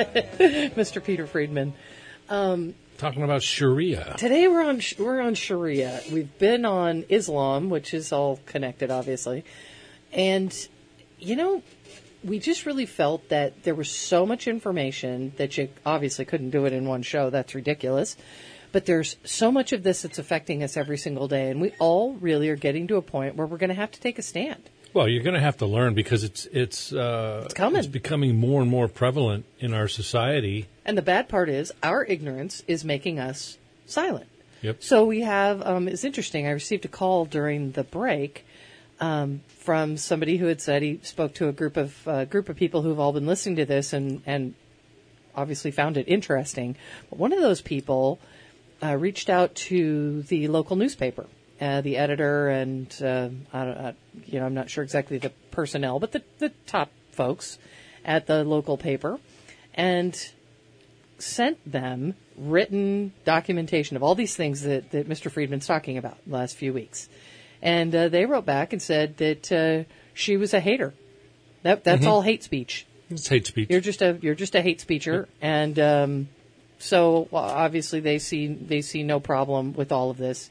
Mister Peter Friedman. Um, Talking about Sharia. today we're on we're on Sharia. We've been on Islam, which is all connected, obviously, and you know, we just really felt that there was so much information that you obviously couldn't do it in one show. That's ridiculous. But there's so much of this that's affecting us every single day, and we all really are getting to a point where we're going to have to take a stand. Well, you're going to have to learn because it's it's uh, It's coming. it's becoming more and more prevalent in our society. And the bad part is our ignorance is making us silent. Yep. So we have, um, it's interesting, I received a call during the break um, from somebody who had said he spoke to a group of uh, group of people who've all been listening to this and, and obviously found it interesting. But one of those people uh, reached out to the local newspaper, uh, the editor, and uh, I don't, I, you know, I'm not sure exactly the personnel, but the, the top folks at the local paper, and sent them written documentation of all these things that, that Mister Friedman's talking about the last few weeks. And uh, they wrote back and said that uh, she was a hater. That that's all hate speech. It's hate speech. You're just a you're just a hate speecher, and um, so well, obviously they see they see no problem with all of this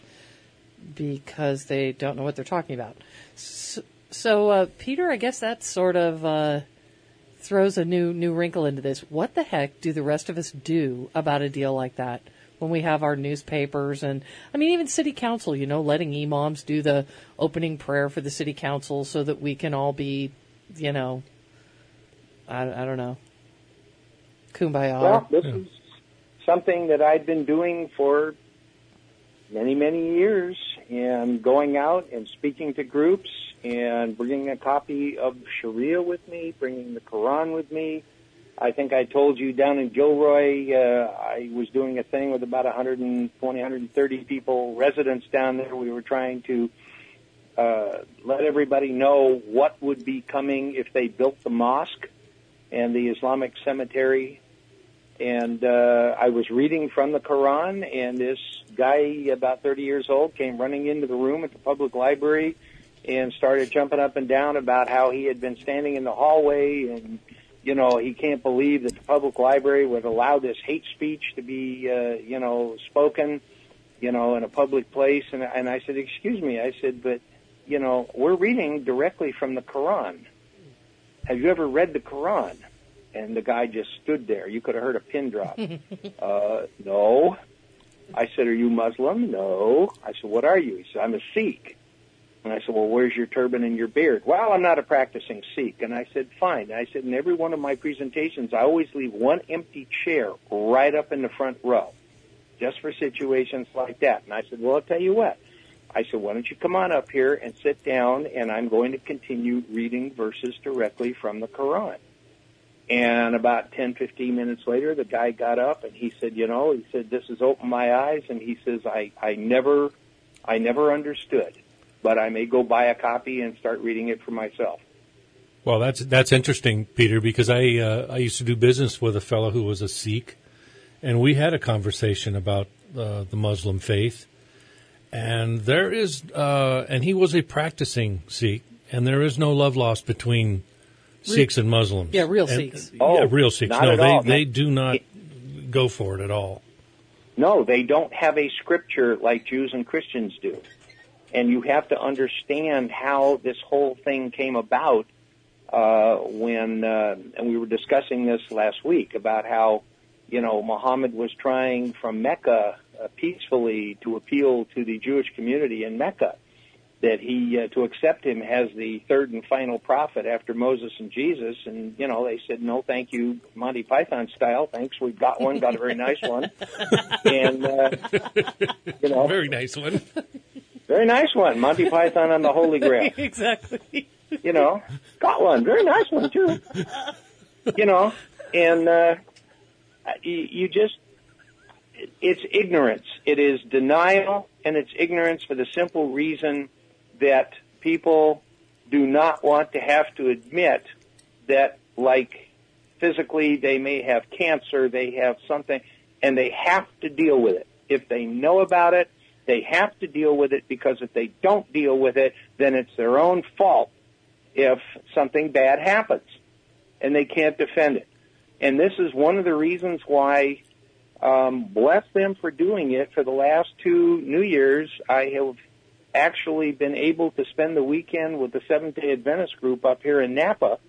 because they don't know what they're talking about. So, so uh, Peter, I guess that sort of uh, throws a new new wrinkle into this. What the heck do the rest of us do about a deal like that when we have our newspapers and, I mean, even city council, you know, letting imams do the opening prayer for the city council so that we can all be, you know, I, I don't know, kumbaya. Well, this is something that I'd been doing for many, many years, and going out and speaking to groups and bringing a copy of Sharia with me, bringing the Quran with me. I think I told you down in Gilroy, uh, I was doing a thing with about one hundred twenty, one hundred thirty people, residents down there. We were trying to uh, let everybody know what would be coming if they built the mosque and the Islamic cemetery. And uh, I was reading from the Quran, and this guy, about thirty years old, came running into the room at the public library and started jumping up and down about how he had been standing in the hallway and, you know, he can't believe that the public library would allow this hate speech to be, uh, you know, spoken, you know, in a public place. And, and I said, excuse me. I said, but, you know, we're reading directly from the Quran. Have you ever read the Quran? And the guy just stood there. You could have heard a pin drop. uh, no. I said, are you Muslim? No. I said, what are you? He said, I'm a Sikh. And I said, well, where's your turban and your beard? Well, I'm not a practicing Sikh. And I said, fine. And I said, in every one of my presentations, I always leave one empty chair right up in the front row, just for situations like that. And I said, well, I'll tell you what. I said, why don't you come on up here and sit down, and I'm going to continue reading verses directly from the Quran. And about ten, fifteen minutes later, the guy got up and he said, you know, he said, this has opened my eyes. And he says, I, I never, I never understood, but I may go buy a copy and start reading it for myself. Well, that's that's interesting, Peter, because I uh, I used to do business with a fellow who was a Sikh, and we had a conversation about uh, the Muslim faith, and there is, uh, and he was a practicing Sikh, and there is no love lost between Sikhs and Muslims. Yeah, real and, Sikhs. Oh, yeah, real Sikhs. not No, at they all. they do not go for it at all. No, they don't have a scripture like Jews and Christians do. And you have to understand how this whole thing came about uh, when, uh, and we were discussing this last week, about how, you know, Muhammad was trying from Mecca uh, peacefully to appeal to the Jewish community in Mecca, that he, uh, to accept him as the third and final prophet after Moses and Jesus. And, you know, they said, no, thank you, Monty Python style. Thanks, we've got one, got a very nice one. And, uh, you know. Very nice one. Very nice one, Monty Python on the Holy Grail. Exactly. You know, got one, very nice one too. You know, and uh, you, you just, it's ignorance. It is denial, and it's ignorance for the simple reason that people do not want to have to admit that, like, physically they may have cancer, they have something, and they have to deal with it. If they know about it, they have to deal with it, because if they don't deal with it, then it's their own fault if something bad happens, and they can't defend it. And this is one of the reasons why, um, bless them for doing it. For the last two New Years, I have actually been able to spend the weekend with the Seventh-day Adventist group up here in Napa.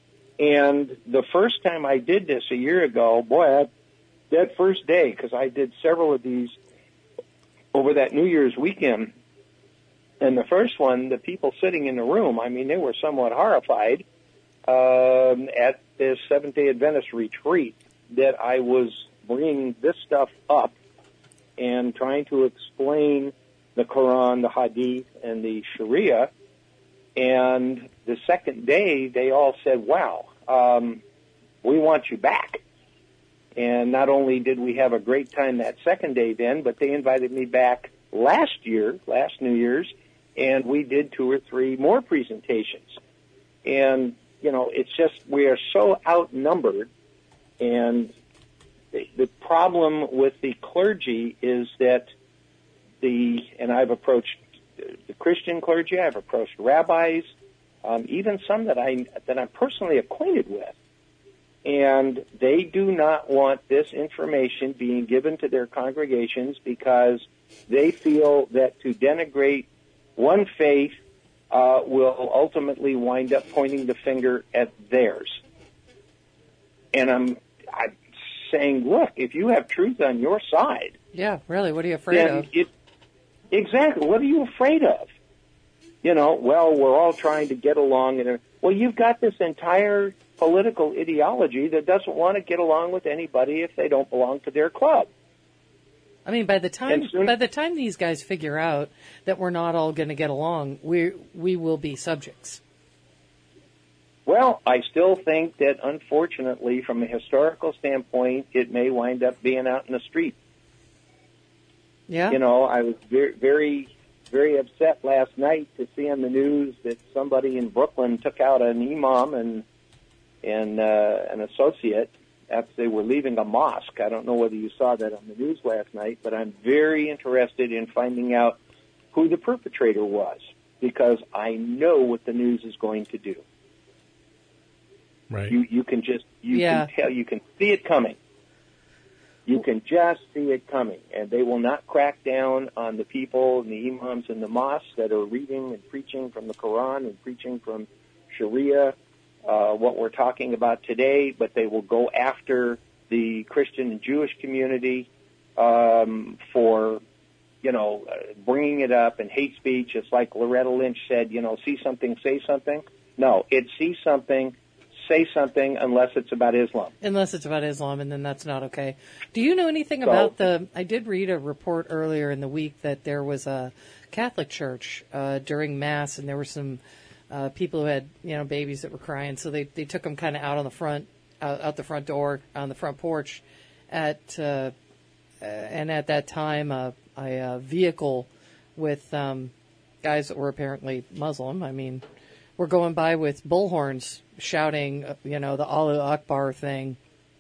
And the first time I did this a year ago, boy, that, that first day, because I did several of these over that New Year's weekend, and the first one, the people sitting in the room, I mean, they were somewhat horrified um, at this Seventh-day Adventist retreat that I was bringing this stuff up and trying to explain the Quran, the Hadith, and the Sharia. And the second day, they all said, wow, um, we want you back. And not only did we have a great time that second day then, but they invited me back last year, last New Year's, and we did two or three more presentations. And, you know, it's just, we are so outnumbered, and the, the problem with the clergy is that the, and I've approached the Christian clergy, I've approached rabbis, um, even some that I, that I'm personally acquainted with, and they do not want this information being given to their congregations, because they feel that to denigrate one faith uh, will ultimately wind up pointing the finger at theirs. And I'm, I'm saying, look, if you have truth on your side, Yeah, really, what are you afraid then of? it, exactly, what are you afraid of? You know, well, we're all trying to get along. And well, you've got this entire political ideology that doesn't want to get along with anybody if they don't belong to their club. I mean, by the time And soon- by the time these guys figure out that we're not all going to get along, we we will be subjects. Well, I still think that, unfortunately, from a historical standpoint, it may wind up being out in the street. Yeah. You know, I was very, very, very upset last night to see on the news that somebody in Brooklyn took out an imam and and uh, an associate after they were leaving a mosque. I don't know whether you saw that on the news last night, but I'm very interested in finding out who the perpetrator was, because I know what the news is going to do. Right. You you can just you Yeah. can tell, you can see it coming. You can just see it coming, and they will not crack down on the people and the imams in the mosques that are reading and preaching from the Quran and preaching from Sharia. uh, what we're talking about today, but they will go after the Christian and Jewish community um, for, you know, uh, bringing it up and hate speech. It's like Loretta Lynch said, you know, see something, say something. No, it's see something, say something, unless it's about Islam. Unless it's about Islam, and then that's not okay. Do you know anything So- about the... I did read a report earlier in the week that there was a Catholic church uh, during Mass, and there were some uh, people who had, you know, babies that were crying, so they, they took them kind of out on the front, out, out the front door, on the front porch, at uh, uh, and at that time, uh, a, a vehicle with um, guys that were apparently Muslim, I mean, were going by with bullhorns shouting, uh, you know, the Allahu Akbar thing.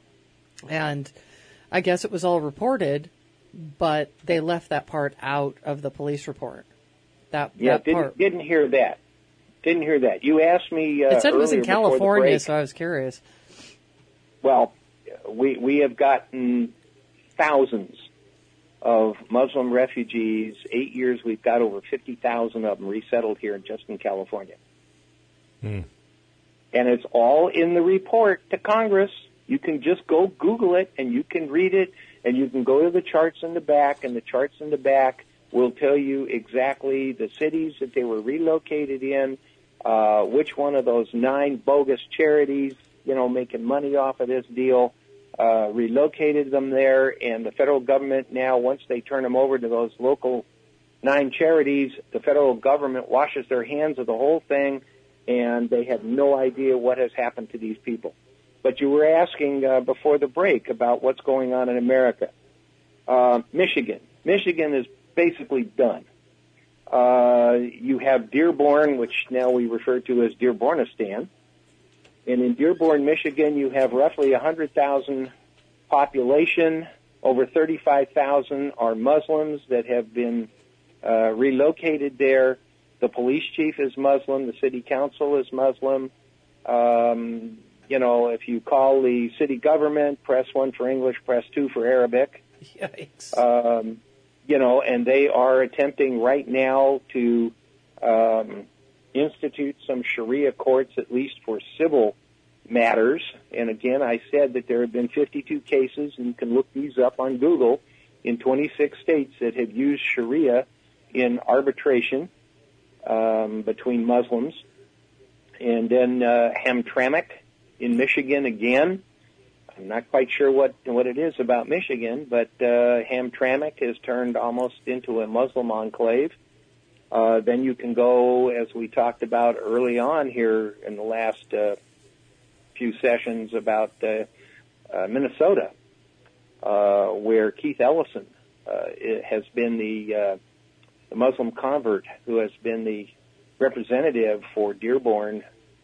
And I guess it was all reported, but they left that part out of the police report. That, Yeah, that part. didn't, didn't hear that. Didn't hear that. You asked me uh, It said it was in earlier before the California, break. so I was curious. Well, we we have gotten thousands of Muslim refugees. Eight years, we've got over fifty thousand of them resettled here just in California. Hmm. And it's all in the report to Congress. You can just go Google it, and you can read it, and you can go to the charts in the back, and the charts in the back will tell you exactly the cities that they were relocated in, uh, which one of those nine bogus charities, you know, making money off of this deal, uh, relocated them there, and the federal government now, once they turn them over to those local nine charities, the federal government washes their hands of the whole thing, and they have no idea what has happened to these people. But you were asking uh, before the break about what's going on in America. Uh, Michigan. Michigan is basically done. Uh, you have Dearborn, which now we refer to as Dearbornistan. And in Dearborn, Michigan, you have roughly one hundred thousand population. Over thirty-five thousand are Muslims that have been uh, relocated there. The police chief is Muslim. The city council is Muslim. Um, you know, if you call the city government, press one for English, press two for Arabic. Yikes. Um, you know, and they are attempting right now to um, institute some Sharia courts, at least for civil matters. And again, I said that there have been fifty-two cases, and you can look these up on Google, in twenty-six states that have used Sharia in arbitration um, between Muslims. And then uh, Hamtramck in Michigan again. I'm not quite sure what what it is about Michigan, but uh, Hamtramck has turned almost into a Muslim enclave. Uh, then you can go, as we talked about early on here in the last uh, few sessions, about uh, uh, Minnesota, uh, where Keith Ellison uh, it has been the, uh, the Muslim convert who has been the representative for Dearborn.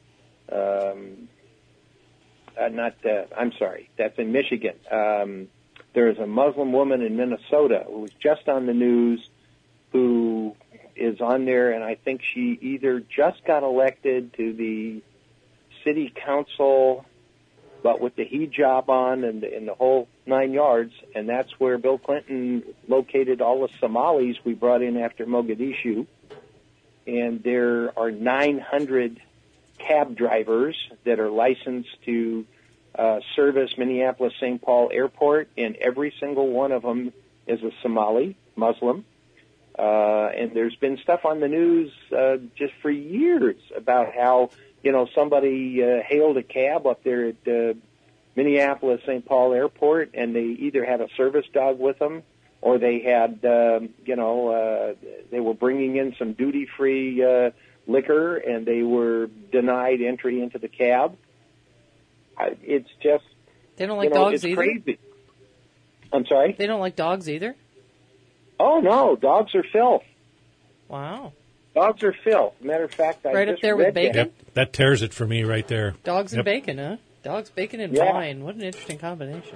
Um, Uh, not, uh, I'm sorry, that's in Michigan. Um, there's a Muslim woman in Minnesota who was just on the news who is on there, and I think she either just got elected to the city council, but with the hijab on and the, and the whole nine yards, and that's where Bill Clinton located all the Somalis we brought in after Mogadishu. And there are nine hundred cab drivers that are licensed to uh, service Minneapolis-Saint Paul Airport, and every single one of them is a Somali Muslim. Uh, and there's been stuff on the news uh, just for years about how, you know, somebody uh, hailed a cab up there at uh, Minneapolis-Saint Paul Airport, and they either had a service dog with them, or they had, um, you know, uh, they were bringing in some duty-free uh, liquor, and they were denied entry into the cab. I, it's just, They don't like you know, dogs it's either? crazy. I'm sorry? They don't like dogs either? Oh, no, dogs are filth. Wow. Dogs are filth. Matter of fact, I Right up just there with read bacon? that. Yep, that tears it for me right there. Dogs and Yep. bacon, huh? Dogs, bacon, and Yeah. wine. What an interesting combination.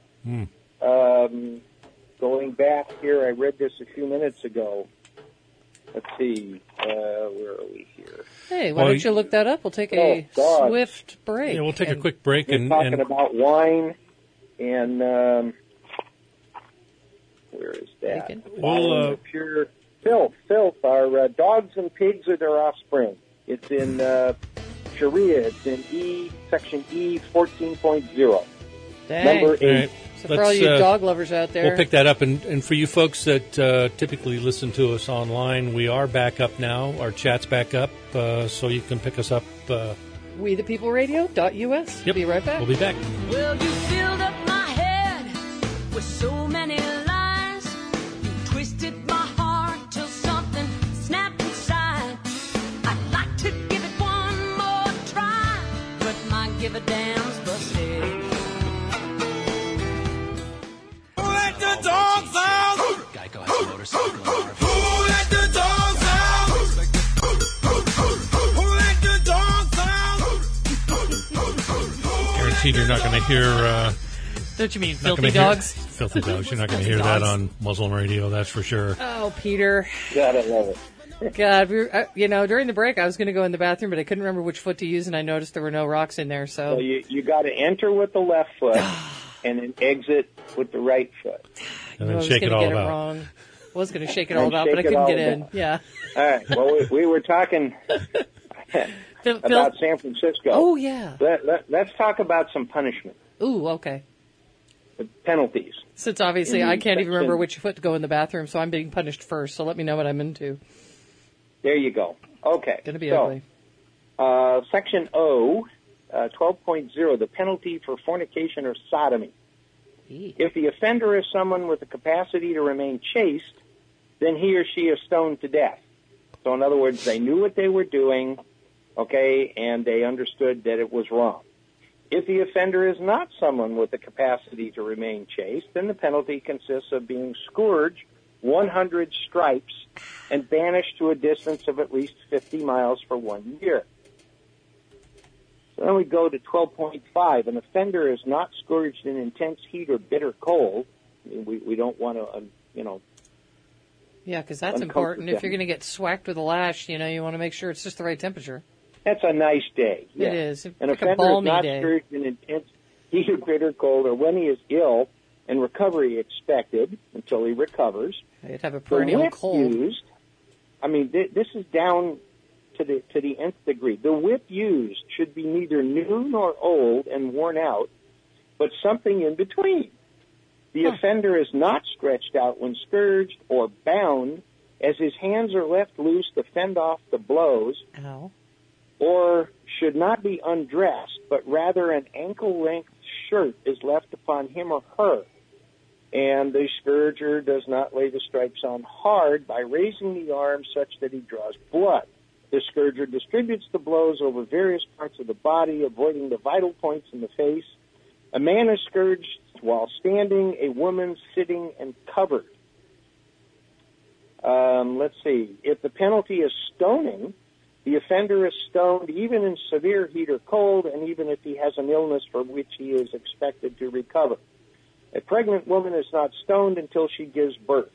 Um, going back here, I read this a few minutes ago. Let's see, uh, where are we here? Hey, why Well, don't you look that up? We'll take a Oh, God. swift break. Yeah, we'll take a and- quick break We're and, talking and about wine and, um, where is that? Bacon. Well, Following uh, the pure filth. Filth. Our uh, dogs and pigs are their offspring. It's in uh, Sharia, it's in E, section E fourteen point oh. Dang. Number All eight. right. So for Let's, all you uh, dog lovers out there, We'll pick that up. And, and for you folks that uh, typically listen to us online, we are back up now. Our chat's back up, uh, so you can pick us up. Uh, we the people radio dot U S. yep. Be right back. We'll be back. Well, you filled up my head with so many lies. You twisted my heart till something snapped inside. I'd like to give it one more try, but my give a damn's busted. Who let the dogs out? Geico has a motorcycle R V. Who let the dogs out? Who let the dogs out? Guaranteed you're not going to hear... Uh, Don't you mean not filthy gonna hear- dogs? filthy dogs. You're not going to hear Filthy that dogs. on Muslim radio, that's for sure. Oh, Peter. God, I love it. God, we were, uh, you know, during the break, I was going to go in the bathroom, but I couldn't remember which foot to use, and I noticed there were no rocks in there. So, So you, you got to enter with the left foot and then exit with the right foot. And I then was shake going it to all get about. it wrong. Was going to shake it And all about, but I shake it couldn't all get in. about. Yeah. All right. Well, we, we were talking Phil, Phil- about San Francisco. oh, yeah. Let, let, let's talk about some punishment, Ooh, okay. the penalties. Since obviously In I can't even section- remember which foot to go in the bathroom, so I'm being punished first. So let me know what I'm into. There you go. Okay. Going to be so, ugly. Uh, section O, uh, twelve point oh, the penalty for fornication or sodomy. Eek. If the offender is someone with the capacity to remain chaste, then he or she is stoned to death. So in other words, they knew what they were doing, okay, and they understood that it was wrong. If the offender is not someone with the capacity to remain chaste, then the penalty consists of being scourged one hundred stripes and banished to a distance of at least fifty miles for one year. So then we go to twelve point five. An offender is not scourged in intense heat or bitter cold. I mean, we, we don't want to, uh, you know, Yeah, because that's uncomfort important. If them. you're going to get swacked with a lash, you know, you want to make sure it's just the right temperature. that's a nice day. It Yeah. is. An Like a offender is balmy not day. scourged in intense heat or bitter cold or when he is ill and recovery expected until he recovers. You'd have a The perennial whip cold. used, I mean, th- this is down to the to the nth degree. The whip used should be neither new nor old and worn out, but something in between. The Huh. offender is not stretched out when scourged or bound, as his hands are left loose to fend off the blows, Ow. or should not be undressed, but rather an ankle-length shirt is left upon him or her. And the scourger does not lay the stripes on hard by raising the arm such that he draws blood. The scourger distributes the blows over various parts of the body, avoiding the vital points in the face. A man is scourged while standing, a woman sitting and covered. Um, let's see. If the penalty is stoning, the offender is stoned even in severe heat or cold, and even if he has an illness for which he is expected to recover. A pregnant woman is not stoned until she gives birth.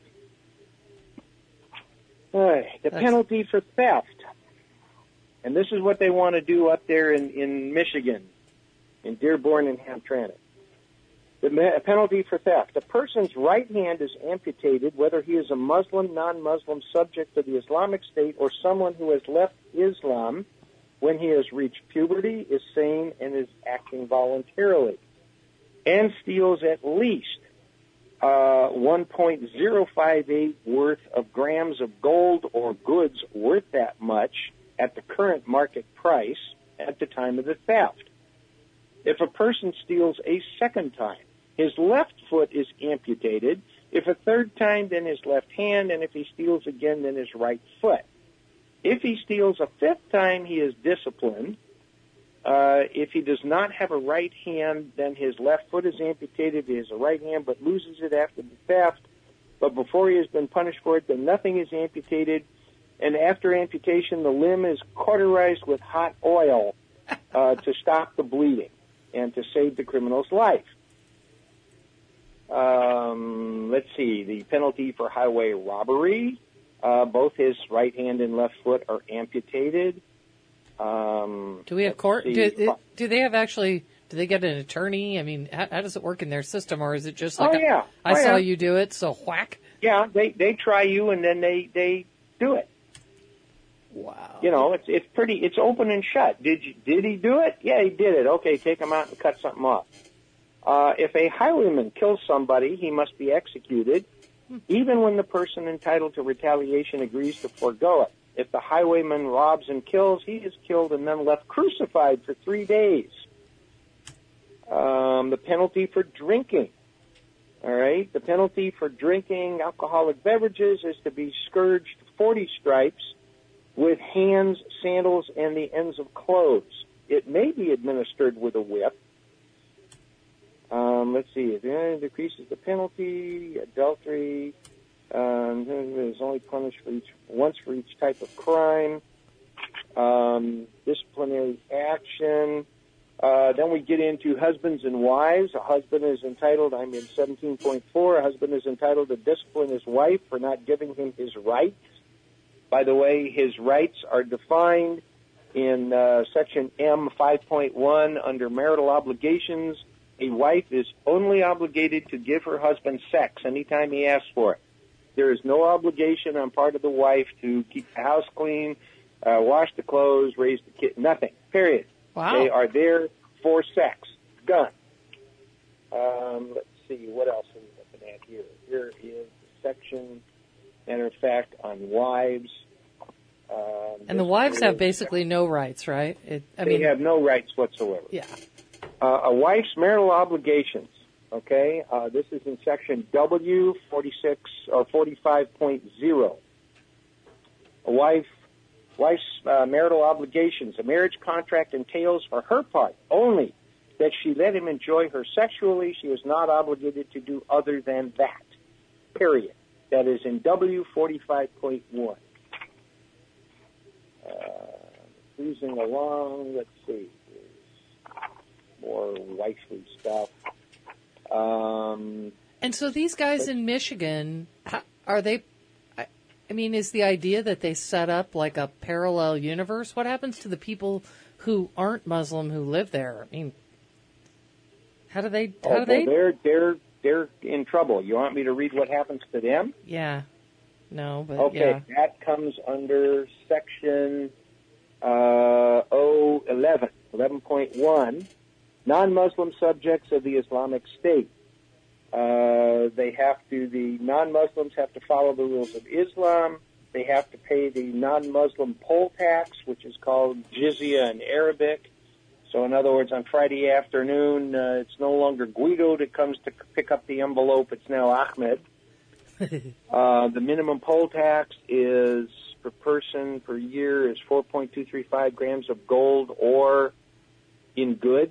All right, the That's- penalty for theft. And this is what they want to do up there in, in Michigan, in Dearborn and Hamtramck. The me- penalty for theft. A person's right hand is amputated whether he is a Muslim, non-Muslim subject of the Islamic State or someone who has left Islam when he has reached puberty, is sane, and is acting voluntarily, and steals at least uh, one point zero five eight worth of grams of gold or goods worth that much at the current market price at the time of the theft. If a person steals a second time, his left foot is amputated. If a third time, then his left hand, and if he steals again, then his right foot. If he steals a fifth time, he is disciplined. Uh, if he does not have a right hand, then his left foot is amputated. If he has a right hand but loses it after the theft, but before he has been punished for it, then nothing is amputated. And after amputation, the limb is cauterized with hot oil uh, to stop the bleeding and to save the criminal's life. Um, let's see, the penalty for highway robbery. Uh, both his right hand and left foot are amputated. Um, Do we have let's court? see. Do, do they have actually? Do they get an attorney? I mean, how, how does it work in their system, or is it just like Oh, a, yeah. I Oh, saw yeah. you do it, so whack? Yeah, they, they try you and then they, they do it. Wow. You know, it's it's pretty. It's open and shut. Did you, did he do it? Yeah, he did it. Okay, take him out and cut something off. Uh, if a highwayman kills somebody, he must be executed, even when the person entitled to retaliation agrees to forego it. If the highwayman robs and kills, he is killed and then left crucified for three days. Um, the penalty for drinking. All right, the penalty for drinking alcoholic beverages is to be scourged forty stripes with hands, sandals, and the ends of clothes. It may be administered with a whip. Um, let's see, it decreases the penalty. Adultery um, is only punished for each once for each type of crime. Um, disciplinary action. Uh, then we get into husbands and wives. A husband is entitled, I'm in seventeen point four, a husband is entitled to discipline his wife for not giving him his rights. By the way, his rights are defined in uh, section M five point one under marital obligations. A wife is only obligated to give her husband sex anytime he asks for it. There is no obligation on part of the wife to keep the house clean, uh, wash the clothes, raise the kid, nothing, period. Wow. They are there for sex. Done. Um, let's see, what else are we looking at here? Here is the section, matter of fact, on wives. Um, And the wives have basically no rights, right? It, I they mean, have no rights whatsoever. yeah. Uh, a wife's marital obligations, okay? Uh, this is in section W forty-six or forty-five point oh. A wife, wife's uh, marital obligations. A marriage contract entails for her part only that she let him enjoy her sexually. She is not obligated to do other than that, period. That is in W forty-five point one. Uh, cruising along, let's see. More wifely stuff. Um, And so these guys in Michigan, how, are they, I, I mean, is the idea that they set up like a parallel universe? What happens to the people who aren't Muslim who live there? I mean, how do they, how oh, do they? well, they're, they're, they're in trouble. You want me to read what happens to them? Yeah. No, but Okay, yeah. that comes under section uh, O eleven, eleven point one, non-Muslim subjects of the Islamic State. Uh, they have to, the non-Muslims have to follow the rules of Islam. They have to pay the non-Muslim poll tax, which is called jizya in Arabic. So in other words, on Friday afternoon, uh, it's no longer Guido that comes to pick up the envelope. It's now Ahmed. uh, the minimum poll tax is per person per year is four point two three five grams of gold or in goods.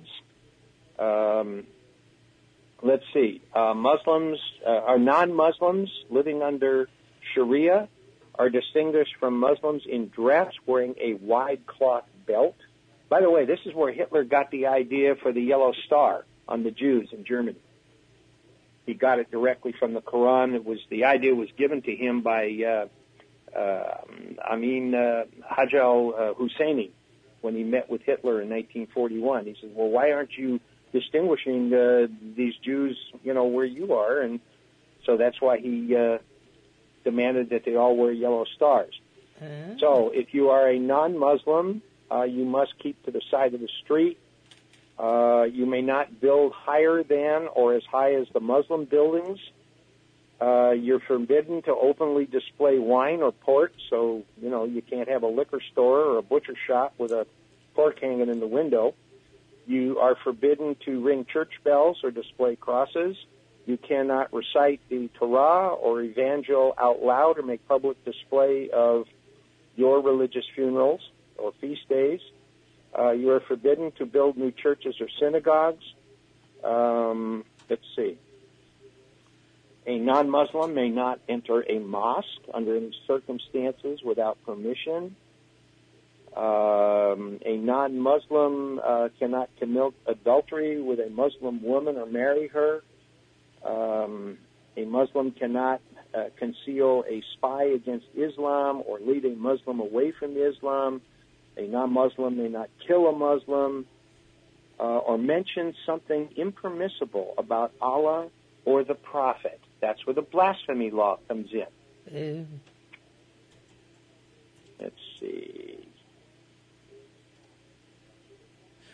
Um, let's see. Uh, Muslims, uh, are non-Muslims living under Sharia are distinguished from Muslims in dress, wearing a wide cloth belt. By the way, this is where Hitler got the idea for the yellow star on the Jews in Germany. He got it directly from the Quran. It was the idea was given to him by uh, uh, Amin uh, Haj al-Husseini when he met with Hitler in nineteen forty-one. He said, "Well, why aren't you distinguishing uh, these Jews, you know, where you are?" And so that's why he uh, demanded that they all wear yellow stars. Uh, So if you are a non-Muslim, uh, you must keep to the side of the street. Uh, you may not build higher than or as high as the Muslim buildings. Uh, you're forbidden to openly display wine or pork, so, you know, you can't have a liquor store or a butcher shop with a pork hanging in the window. You are forbidden to ring church bells or display crosses. You cannot recite the Torah or evangel out loud or make public display of your religious funerals or feast days. Uh, you are forbidden to build new churches or synagogues. Um, let's see. A non-Muslim may not enter a mosque under any circumstances without permission. Um, a non-Muslim uh, cannot commit adultery with a Muslim woman or marry her. Um, a Muslim cannot uh, conceal a spy against Islam or lead a Muslim away from Islam. A non-Muslim may not kill a Muslim uh, or mention something impermissible about Allah or the Prophet. That's where the blasphemy law comes in. uh, Let's see.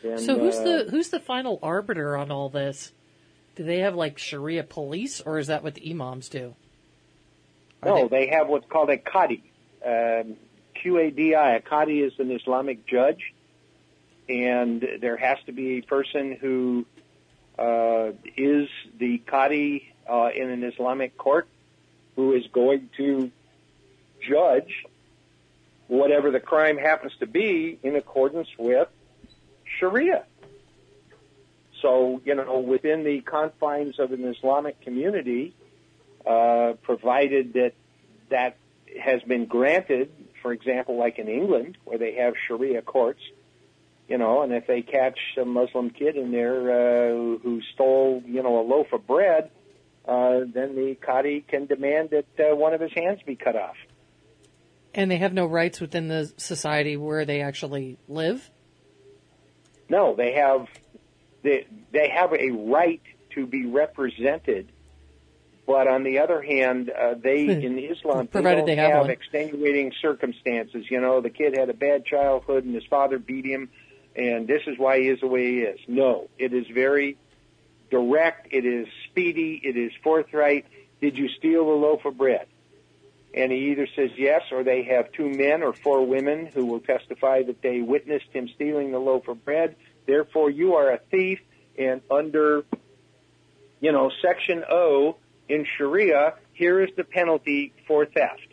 And, So who's uh, the who's the final arbiter on all this? Do they have like Sharia police, or is that what the imams do? Are No, they have what's called a qadi, um, Q A D I. A qadi is an Islamic judge, and there has to be a person who uh, is the qadi uh, in an Islamic court who is going to judge whatever the crime happens to be in accordance with Sharia. So, you know, within the confines of an Islamic community, uh, provided that that has been granted, for example, like in England, where they have Sharia courts, you know, and if they catch a Muslim kid in there uh, who stole, you know, a loaf of bread, uh, then the qadi can demand that uh, one of his hands be cut off. And they have no rights within the society where they actually live? No, they have they, they have a right to be represented, but on the other hand, uh, they in Islam they Provided don't they have have one. extenuating circumstances. You know, the kid had a bad childhood and his father beat him, and this is why he is the way he is. No, it is very direct. It is speedy. It is forthright. Did you steal a loaf of bread? And he either says yes, or they have two men or four women who will testify that they witnessed him stealing the loaf of bread. Therefore, you are a thief, and under, you know, Section O in Sharia, here is the penalty for theft.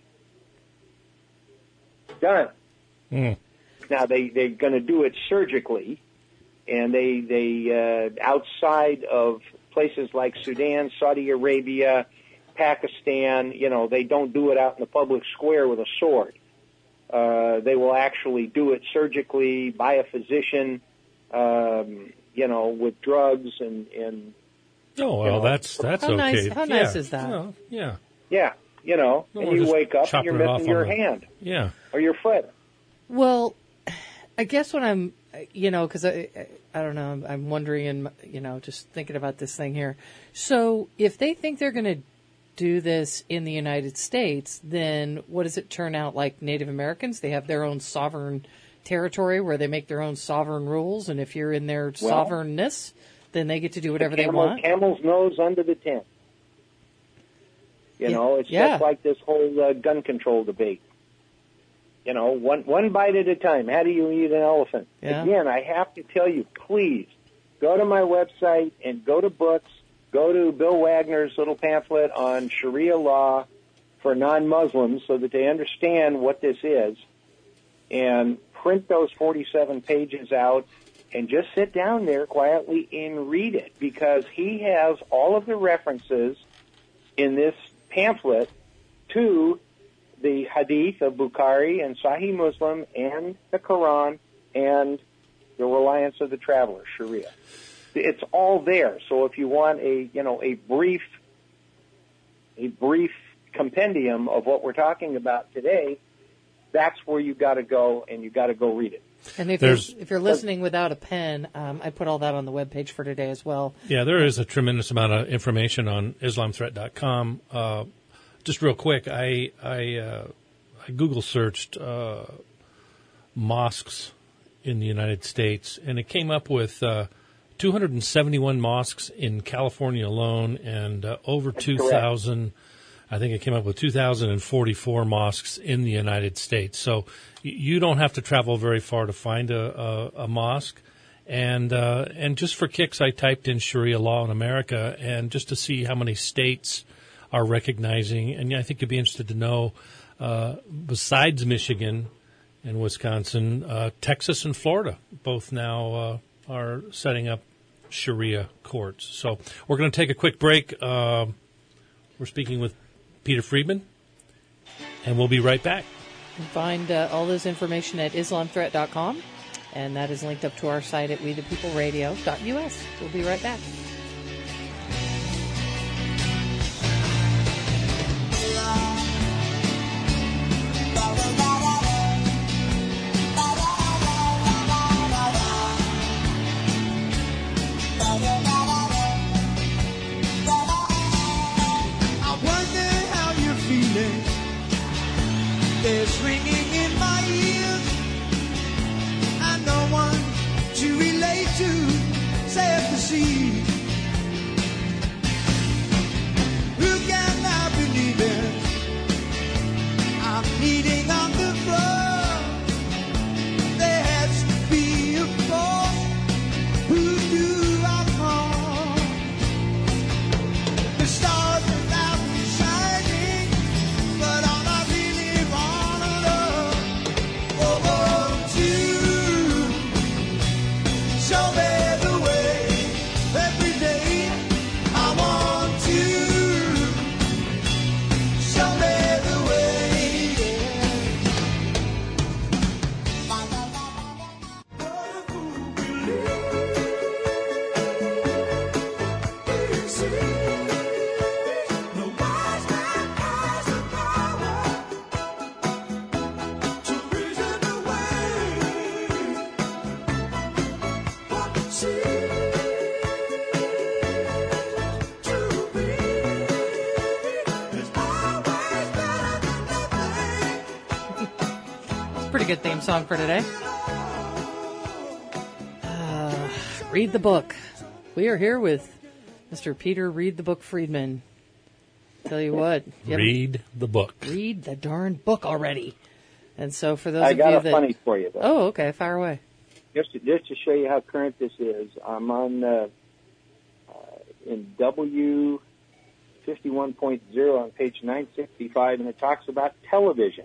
Done. Mm. Now, they, they're going to do it surgically, and they, they uh, outside of places like Sudan, Saudi Arabia, Pakistan, you know, they don't do it out in the public square with a sword. Uh, they will actually do it surgically by a physician, um, you know, with drugs and, and Oh well, you know, that's that's How okay. nice- how nice Yeah. is that? Well, yeah, yeah, you know, No, and we're you just wake up and chopping you're it off missing your on the- hand yeah. or your foot. Well, I guess what I'm, you know, because I, I, I don't know, I'm, I'm wondering and, you know, just thinking about this thing here. So if they think they're going to do this in the United States, then what does it turn out like Native Americans? They have their own sovereign territory where they make their own sovereign rules, and if you're in their Well, sovereignness, then they get to do whatever Camel, they want. Camel's nose under the tent. You Yeah. know, it's Yeah. just like this whole uh, gun control debate. You know, one one bite at a time. How do you eat an elephant? Yeah. Again, I have to tell you, please go to my website and go to books. Go to Bill Wagner's little pamphlet on Sharia law for non-Muslims so that they understand what this is, and print those forty-seven pages out and just sit down there quietly and read it, because he has all of the references in this pamphlet to the Hadith of Bukhari and Sahih Muslim and the Quran and the reliance of the traveler, Sharia. It's all there. So if you want a, you know, a brief, a brief compendium of what we're talking about today, that's where you got to go, and you got to go read it. And if you're, There's- if you're listening without a pen, um, I put all that on the webpage for today as well. Yeah, there is a tremendous amount of information on Islam Threat dot com. Uh, just real quick, I I, uh, I Google searched uh, mosques in the United States, and it came up with uh, two hundred seventy-one mosques in California alone, and uh, over two thousand. I think it came up with two thousand forty-four mosques in the United States. So y- you don't have to travel very far to find a, a, a mosque. And uh, and just for kicks, I typed in Sharia law in America, and just to see how many states are recognizing. And I think you'd be interested to know, uh, besides Michigan and Wisconsin, uh, Texas and Florida both now uh, are setting up Sharia courts. So we're going to take a quick break. Uh, we're speaking with Peter Friedman, and we'll be right back. You can find uh, all this information at Islam Threat dot com, and that is linked up to our site at we the people radio dot U S. We'll be right back. I wonder how you're feeling. There's ringing in my ears, and no one to relate see. Who can I believe in? I'm kneading on the floor. There has to be a force who do our harm. The stars are out and shining, but all I really wanna know, oh, oh, to show me the way every day. I want to show me the way. No wise man has the power to reason away what seems to be is always better than nothing. Pretty good theme song for today. Uh, read the book. We are here with Mister Peter Read the Book Friedman. Tell you what, you haven't- Read the book. read the darn book already. And so for those I of got you a that funny for you, though. oh, okay, fire away. Just to, just to show you how current this is, I'm on uh, uh, in W fifty-one point oh on page nine sixty-five, and it talks about television.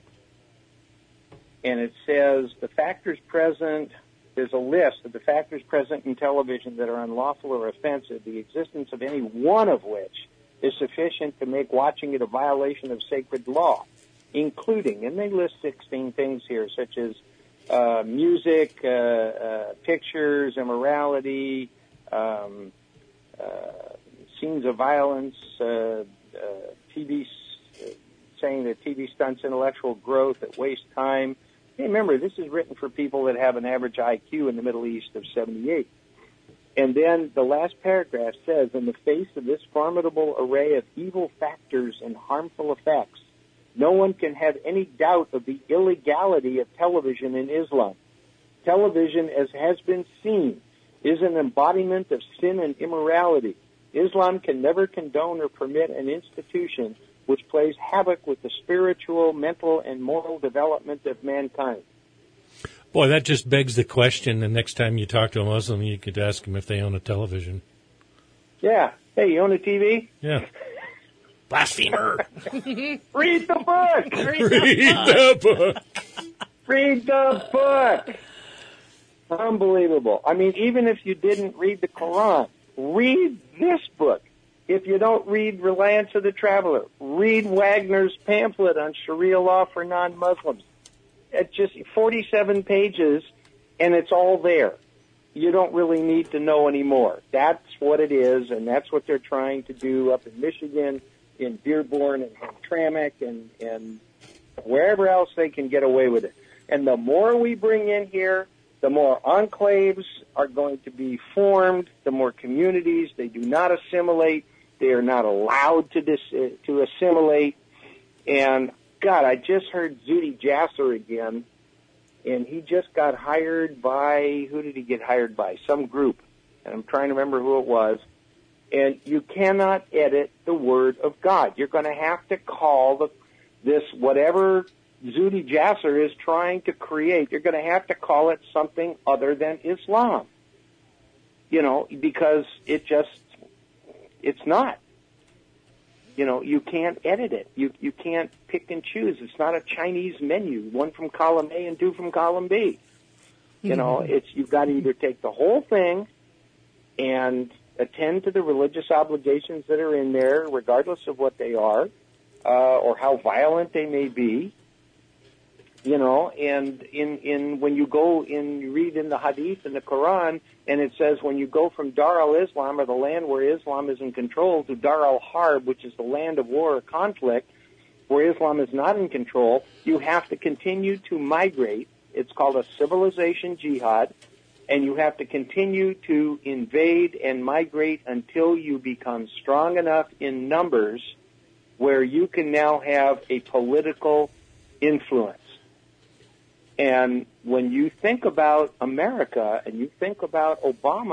And it says the factors present, there's a list of the factors present in television that are unlawful or offensive, the existence of any one of which is sufficient to make watching it a violation of sacred law, including, and they list sixteen things here, such as uh, music, uh, uh, pictures, immorality, um, uh, scenes of violence, uh, uh, T V, uh, saying that T V stunts intellectual growth, that waste time. Hey, remember, this is written for people that have an average I Q in the Middle East of seventy-eight. And then the last paragraph says, in the face of this formidable array of evil factors and harmful effects, no one can have any doubt of the illegality of television in Islam. Television, as has been seen, is an embodiment of sin and immorality. Islam can never condone or permit an institution which plays havoc with the spiritual, mental, and moral development of mankind. Boy, that just begs the question. The next time you talk to a Muslim, you could ask them if they own a television. Yeah. Hey, you own a T V? Yeah. Blasphemer. Read the book! Read the book. Read the book! Unbelievable. I mean, even if you didn't read the Quran, read this book. If you don't read Reliance of the Traveler, read Wagner's pamphlet on Sharia law for non-Muslims. It's just forty-seven pages, and it's all there. You don't really need to know anymore. That's what it is, and that's what they're trying to do up in Michigan, in Dearborn, and Hamtramck, and, and wherever else they can get away with it. And the more we bring in here, the more enclaves are going to be formed, the more communities. They do not assimilate. They are not allowed to dis- uh, to assimilate. And, God, I just heard Zuhdi Jasser again, and he just got hired by, who did he get hired by? Some group, and I'm trying to remember who it was. And you cannot edit the Word of God. You're going to have to call the, this, whatever Zuhdi Jasser is trying to create, you're going to have to call it something other than Islam. You know, because it just, it's not. You know, you can't edit it. You you can't pick and choose. It's not a Chinese menu, one from column A and two from column B. You mm-hmm. know, it's you've got to either take the whole thing and attend to the religious obligations that are in there, regardless of what they are, uh, or how violent they may be. You know, and in, in when you go in, you read in the Hadith and the Quran, and it says when you go from Dar al-Islam, or the land where Islam is in control, to Dar al-Harb, which is the land of war or conflict, where Islam is not in control, you have to continue to migrate. It's called a civilization jihad, and you have to continue to invade and migrate until you become strong enough in numbers where you can now have a political influence. And when you think about America and you think about Obama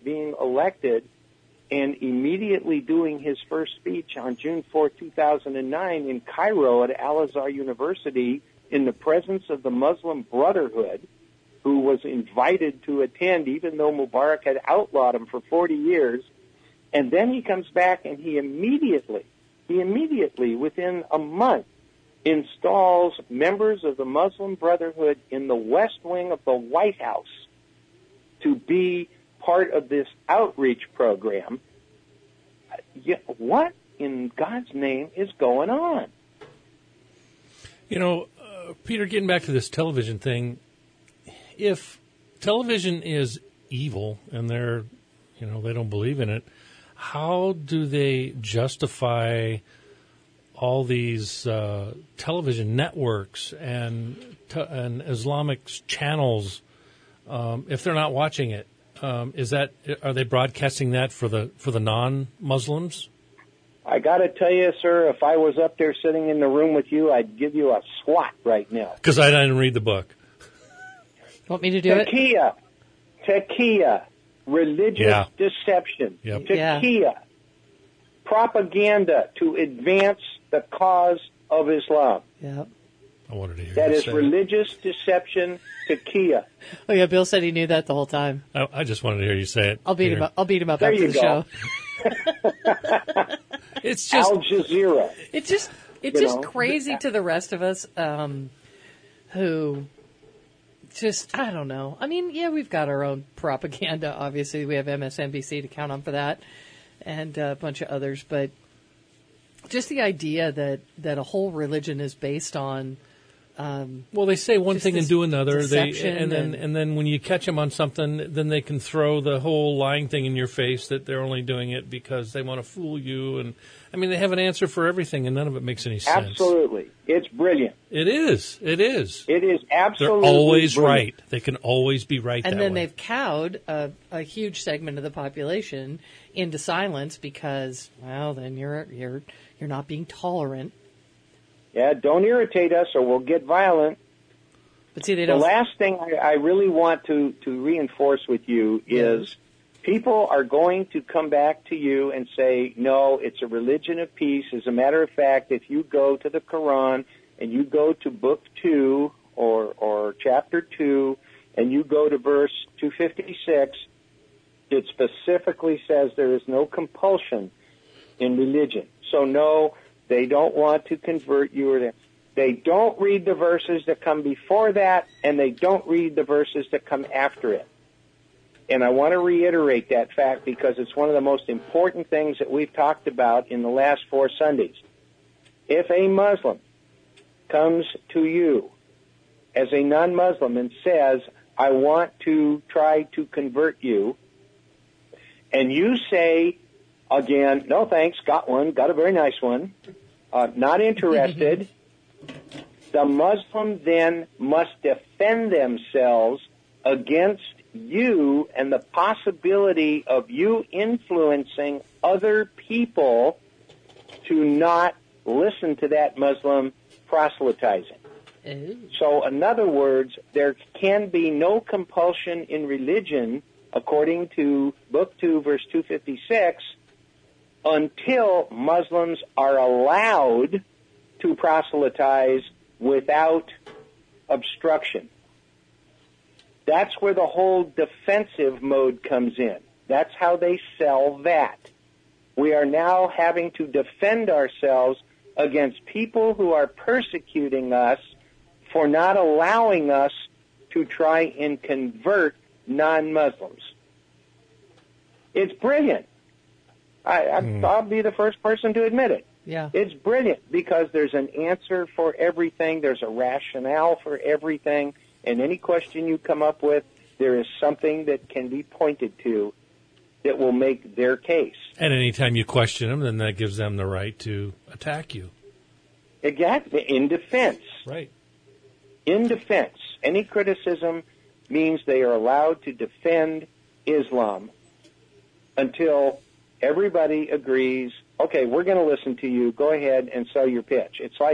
being elected and immediately doing his first speech on June fourth, two thousand nine in Cairo at Al-Azhar University in the presence of the Muslim Brotherhood, who was invited to attend even though Mubarak had outlawed him for forty years. And then he comes back and he immediately, he immediately, within a month, installs members of the Muslim Brotherhood in the West Wing of the White House to be part of this outreach program. Yeah, what in God's name is going on? You know, uh, Peter, getting back to this television thing, if television is evil and they're, you know, they don't believe in it, how do they justify all these uh, television networks and t- and Islamic channels um, if they're not watching it? Um, is that are they broadcasting that for the for the non-Muslims? I got to tell you, sir, if I was up there sitting in the room with you, I'd give you a swat right now. Because I didn't read the book. Want me to do it? Taqiyya, taqiyya, religious Yeah. deception, Yep. taqiyya, propaganda to advance the cause of Islam. Yeah. I wanted to hear That you is say it. religious deception, taqiyya. Oh yeah, Bill said he knew that the whole time. I, I just wanted to hear you say it. I'll beat Peter. him up. I'll beat him up There after you the go. show. It's just Al Jazeera. It's just it's You just know, crazy to the rest of us um, who just I don't know. I mean, yeah, we've got our own propaganda. Obviously, we have M S N B C to count on for that, and uh, a bunch of others. But just the idea that that a whole religion is based on. Um, well, they say one just thing this and do another. They deception and then and- and then when you catch them on something, then they can throw the whole lying thing in your face that they're only doing it because they want to fool you. And I mean, they have an answer for everything, and none of it makes any sense. Absolutely. It's brilliant. It is. It is. It is They're absolutely always brilliant. right. They can always be right. and that then way. they've cowed a, a huge segment of the population into silence because, well, then you're you're you're not being tolerant. Yeah, don't irritate us or we'll get violent. But see, they The don't. last thing I, I really want to, to reinforce with you is people are going to come back to you and say, no, it's a religion of peace. As a matter of fact, if you go to the Quran and you go to book two or, or chapter two and you go to verse two fifty-six, it specifically says there is no compulsion in religion. So no, they don't want to convert you or they, they don't read the verses that come before that, and they don't read the verses that come after it. And I want to reiterate that fact because it's one of the most important things that we've talked about in the last four Sundays. If a Muslim comes to you as a non-Muslim and says, I want to try to convert you, and you say, again, no thanks, got one, got a very nice one, uh, not interested, the Muslim then must defend themselves against you and the possibility of you influencing other people to not listen to that Muslim proselytizing. Ooh. So, in other words, there can be no compulsion in religion, according to Book two, verse two fifty-six, until Muslims are allowed to proselytize without obstruction. That's where the whole defensive mode comes in. That's how they sell that. We are now having to defend ourselves against people who are persecuting us for not allowing us to try and convert non-Muslims. It's brilliant. I, I, Mm. I'll be the first person to admit it. Yeah. It's brilliant because there's an answer for everything. There's a rationale for everything. And any question you come up with, there is something that can be pointed to that will make their case. And anytime you question them, then that gives them the right to attack you. Exactly. In defense. Right. In defense. Any criticism means they are allowed to defend Islam until everybody agrees, okay, we're going to listen to you. Go ahead and sell your pitch. It's like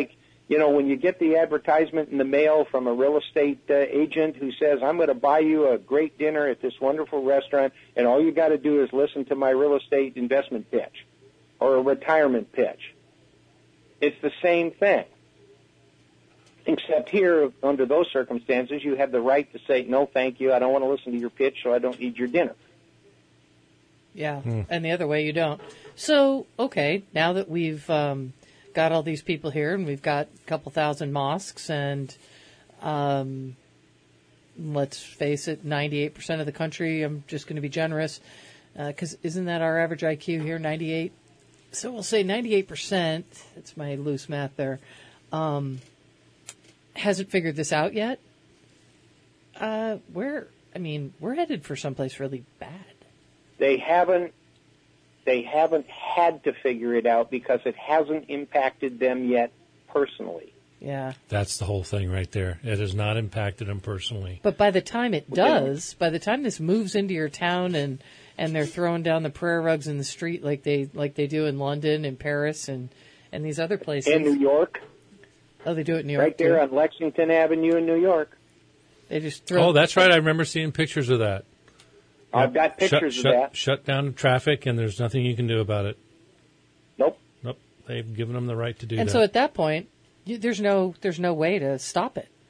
You know, when you get the advertisement in the mail from a real estate uh, agent who says, I'm going to buy you a great dinner at this wonderful restaurant, and all you got to do is listen to my real estate investment pitch or a retirement pitch. It's the same thing. Except here, under those circumstances, you have the right to say, no, thank you, I don't want to listen to your pitch, so I don't need your dinner. Yeah, and the other way you don't. So, okay, now that we've um, got all these people here and we've got a couple thousand mosques and um, let's face it, ninety-eight percent of the country, I'm just going to be generous, because uh, isn't that our average I Q here, ninety-eight? So we'll say ninety-eight percent, that's my loose math there, um, hasn't figured this out yet. Uh, we're, I mean, we're headed for someplace really bad. They haven't, they haven't had to figure it out because it hasn't impacted them yet personally. Yeah. That's the whole thing right there. It has not impacted them personally. But by the time it does, by the time this moves into your town and, and they're throwing down the prayer rugs in the street like they like they do in London and Paris and, and these other places. In New York. Oh, they do it in New York, right there too. on Lexington Avenue in New York. They just throw. Oh, that's right. I remember seeing pictures of that. I've got pictures shut, of shut, that. Shut down traffic, and there's nothing you can do about it. Nope. Nope. They've given them the right to do and that. so at that point, you, there's no there's no way to stop it.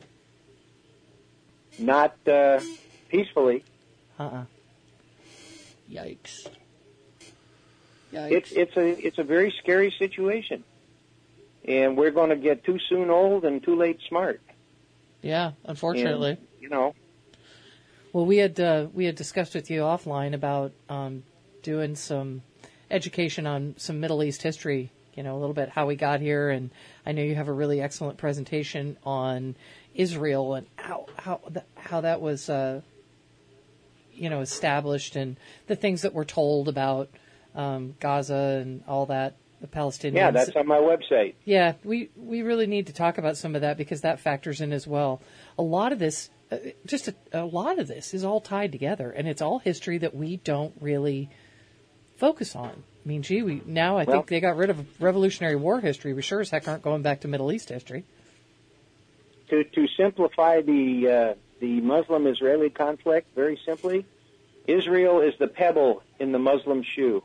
Not uh, peacefully. Uh-uh. Yikes. Yikes. It's it's a it's a very scary situation, and we're going to get too soon old and too late smart. Yeah, unfortunately. And, you know. Well, we had uh, we had discussed with you offline about um, doing some education on some Middle East history. You know, a little bit how we got here, and I know you have a really excellent presentation on Israel and how how the, how that was uh, you know established, and the things that were told about um, Gaza and all that, the Palestinians. Yeah, that's on my website. Yeah, we we really need to talk about some of that because that factors in as well. A lot of this. Uh, just a, a lot of this is all tied together, and it's all history that we don't really focus on. I mean, gee, we now I well, think they got rid of Revolutionary War history. We sure as heck aren't going back to Middle East history. To to simplify the uh, the Muslim-Israeli conflict, very simply, Israel is the pebble in the Muslim shoe.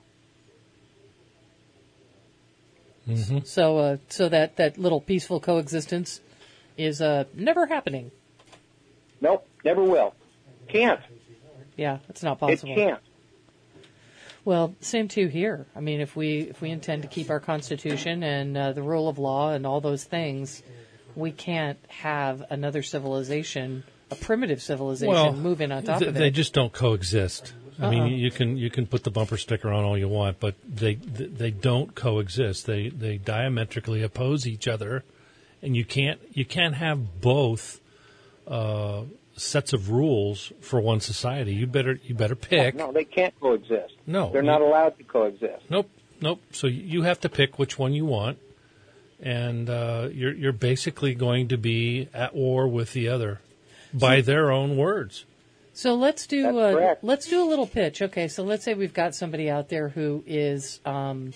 Mm-hmm. So, uh, so that, that little peaceful coexistence is uh, never happening. Nope, never will. Can't. Yeah, it's not possible. It can't. Well, same too here. I mean, if we if we intend to keep our Constitution and uh, the rule of law and all those things, we can't have another civilization, a primitive civilization, well, move in on top th- of it. They just don't coexist. I Uh-uh. mean, you can you can put the bumper sticker on all you want, but they they don't coexist. They they diametrically oppose each other, and you can't you can't have both uh, sets of rules for one society. You better you better pick. No, they can't coexist. No, they're you- not allowed to coexist. Nope, nope. So you have to pick which one you want, and uh, you're you're basically going to be at war with the other by their own words. So let's do That's uh, correct. let's do a little pitch. Okay, so let's say we've got somebody out there who is, um,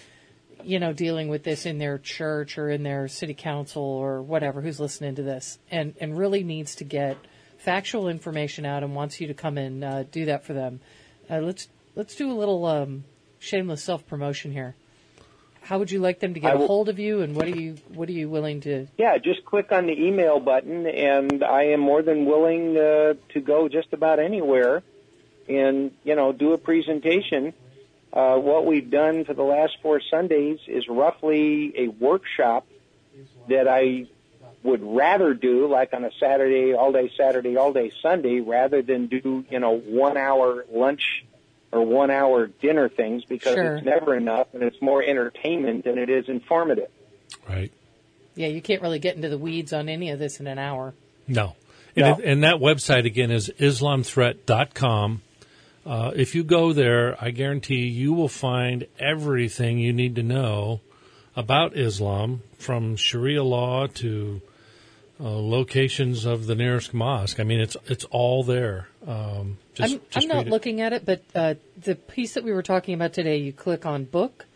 you know, dealing with this in their church or in their city council or whatever, who's listening to this, and and really needs to get factual information out and wants you to come and uh, do that for them. Uh, let's let's do a little um, shameless self promotion here. How would you like them to get I a will- hold of you, and what are you what are you willing to? Yeah, just click on the email button, and I am more than willing uh, to go just about anywhere and, you know, do a presentation. Uh, what we've done for the last four Sundays is roughly a workshop that I would rather do, like on a Saturday, all-day Saturday, all-day Sunday, rather than do, you know, one-hour lunch or one-hour dinner things, because Sure. it's never enough, and it's more entertainment than it is informative. Right. Yeah, you can't really get into the weeds on any of this in an hour. No. And, No. it, and that website, again, is islam threat dot com. Uh, if you go there, I guarantee you will find everything you need to know about Islam, from Sharia law to uh, locations of the nearest mosque. I mean, it's it's all there. Um, just, I'm, just I'm not read it. looking at it, but uh, the piece that we were talking about today, you click on book.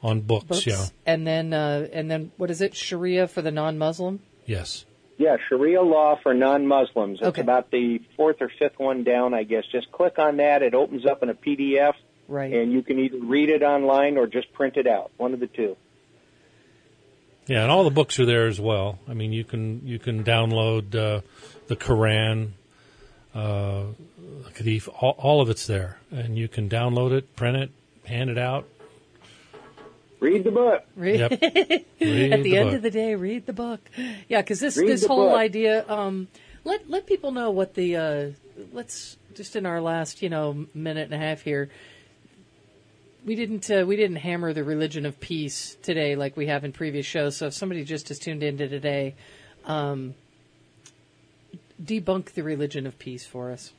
on books, books. yeah. And then, uh, and then, what is it? Sharia for the non-Muslim. Yes. Yeah, Sharia law for non-Muslims. It's Okay. about the fourth or fifth one down, I guess. Just click on that. It opens up in a P D F, Right. and you can either read it online or just print it out. One of the two. Yeah, and all the books are there as well. I mean, you can you can download uh, the Quran, uh, the Hadith, all, all of it's there, and you can download it, print it, hand it out. Read the book. Read- Yep. Read At the, end book. of the day, read the book. Yeah, because this Read this the whole book. idea. Um, let let people know what the. Uh, let's just in our last you know minute and a half here. We didn't uh, we didn't hammer the religion of peace today like we have in previous shows. So if somebody just has tuned into today, um, debunk the religion of peace for us.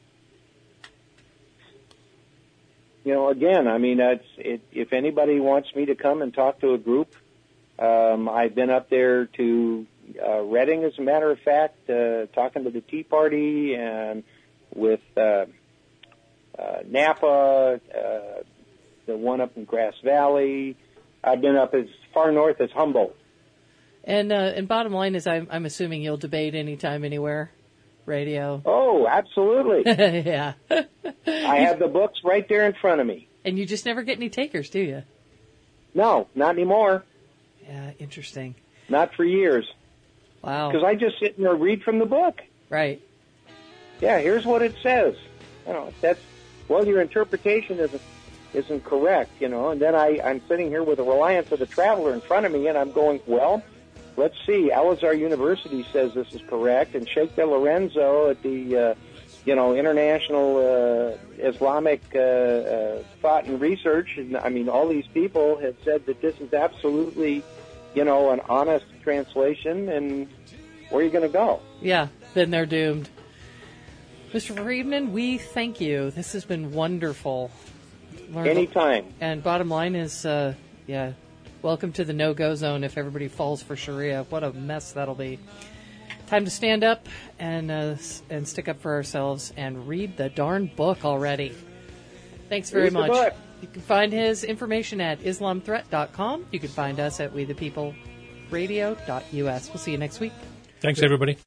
You know, again, I mean, that's it, if anybody wants me to come and talk to a group, um, I've been up there to uh, Reading, as a matter of fact, uh, talking to the Tea Party and with uh, uh, Napa, uh, the one up in Grass Valley. I've been up as far north as Humboldt. And uh, and bottom line is, I'm I'm assuming you'll debate anytime, anywhere, radio. Oh, absolutely. Yeah. I have the books right there in front of me. And you just never get any takers, do you? No, not anymore. Yeah, interesting. Not for years. Wow. Because I just sit there and read from the book. Right. Yeah, here's what it says. You know, that's, well, your interpretation isn't isn't correct, you know. And then I, I'm sitting here with the Reliance of the Traveler in front of me, and I'm going, well, let's see. Al-Azhar University says this is correct, and Sheikh De Lorenzo at the, uh, you know, International uh, Islamic uh, uh, Thought and Research, and I mean, all these people have said that this is absolutely, you know, an honest translation, and where are you going to go? Yeah, then they're doomed. Mister Friedman, we thank you. This has been wonderful. Learned- Anytime. And bottom line is, uh, yeah, welcome to the no-go zone if everybody falls for Sharia. What a mess that'll be. Time to stand up and uh, s- and stick up for ourselves and read the darn book already. Thanks very Read the much. book. You can find his information at islam threat dot com. You can find us at we the people radio dot u s. We'll see you next week. Thanks, everybody.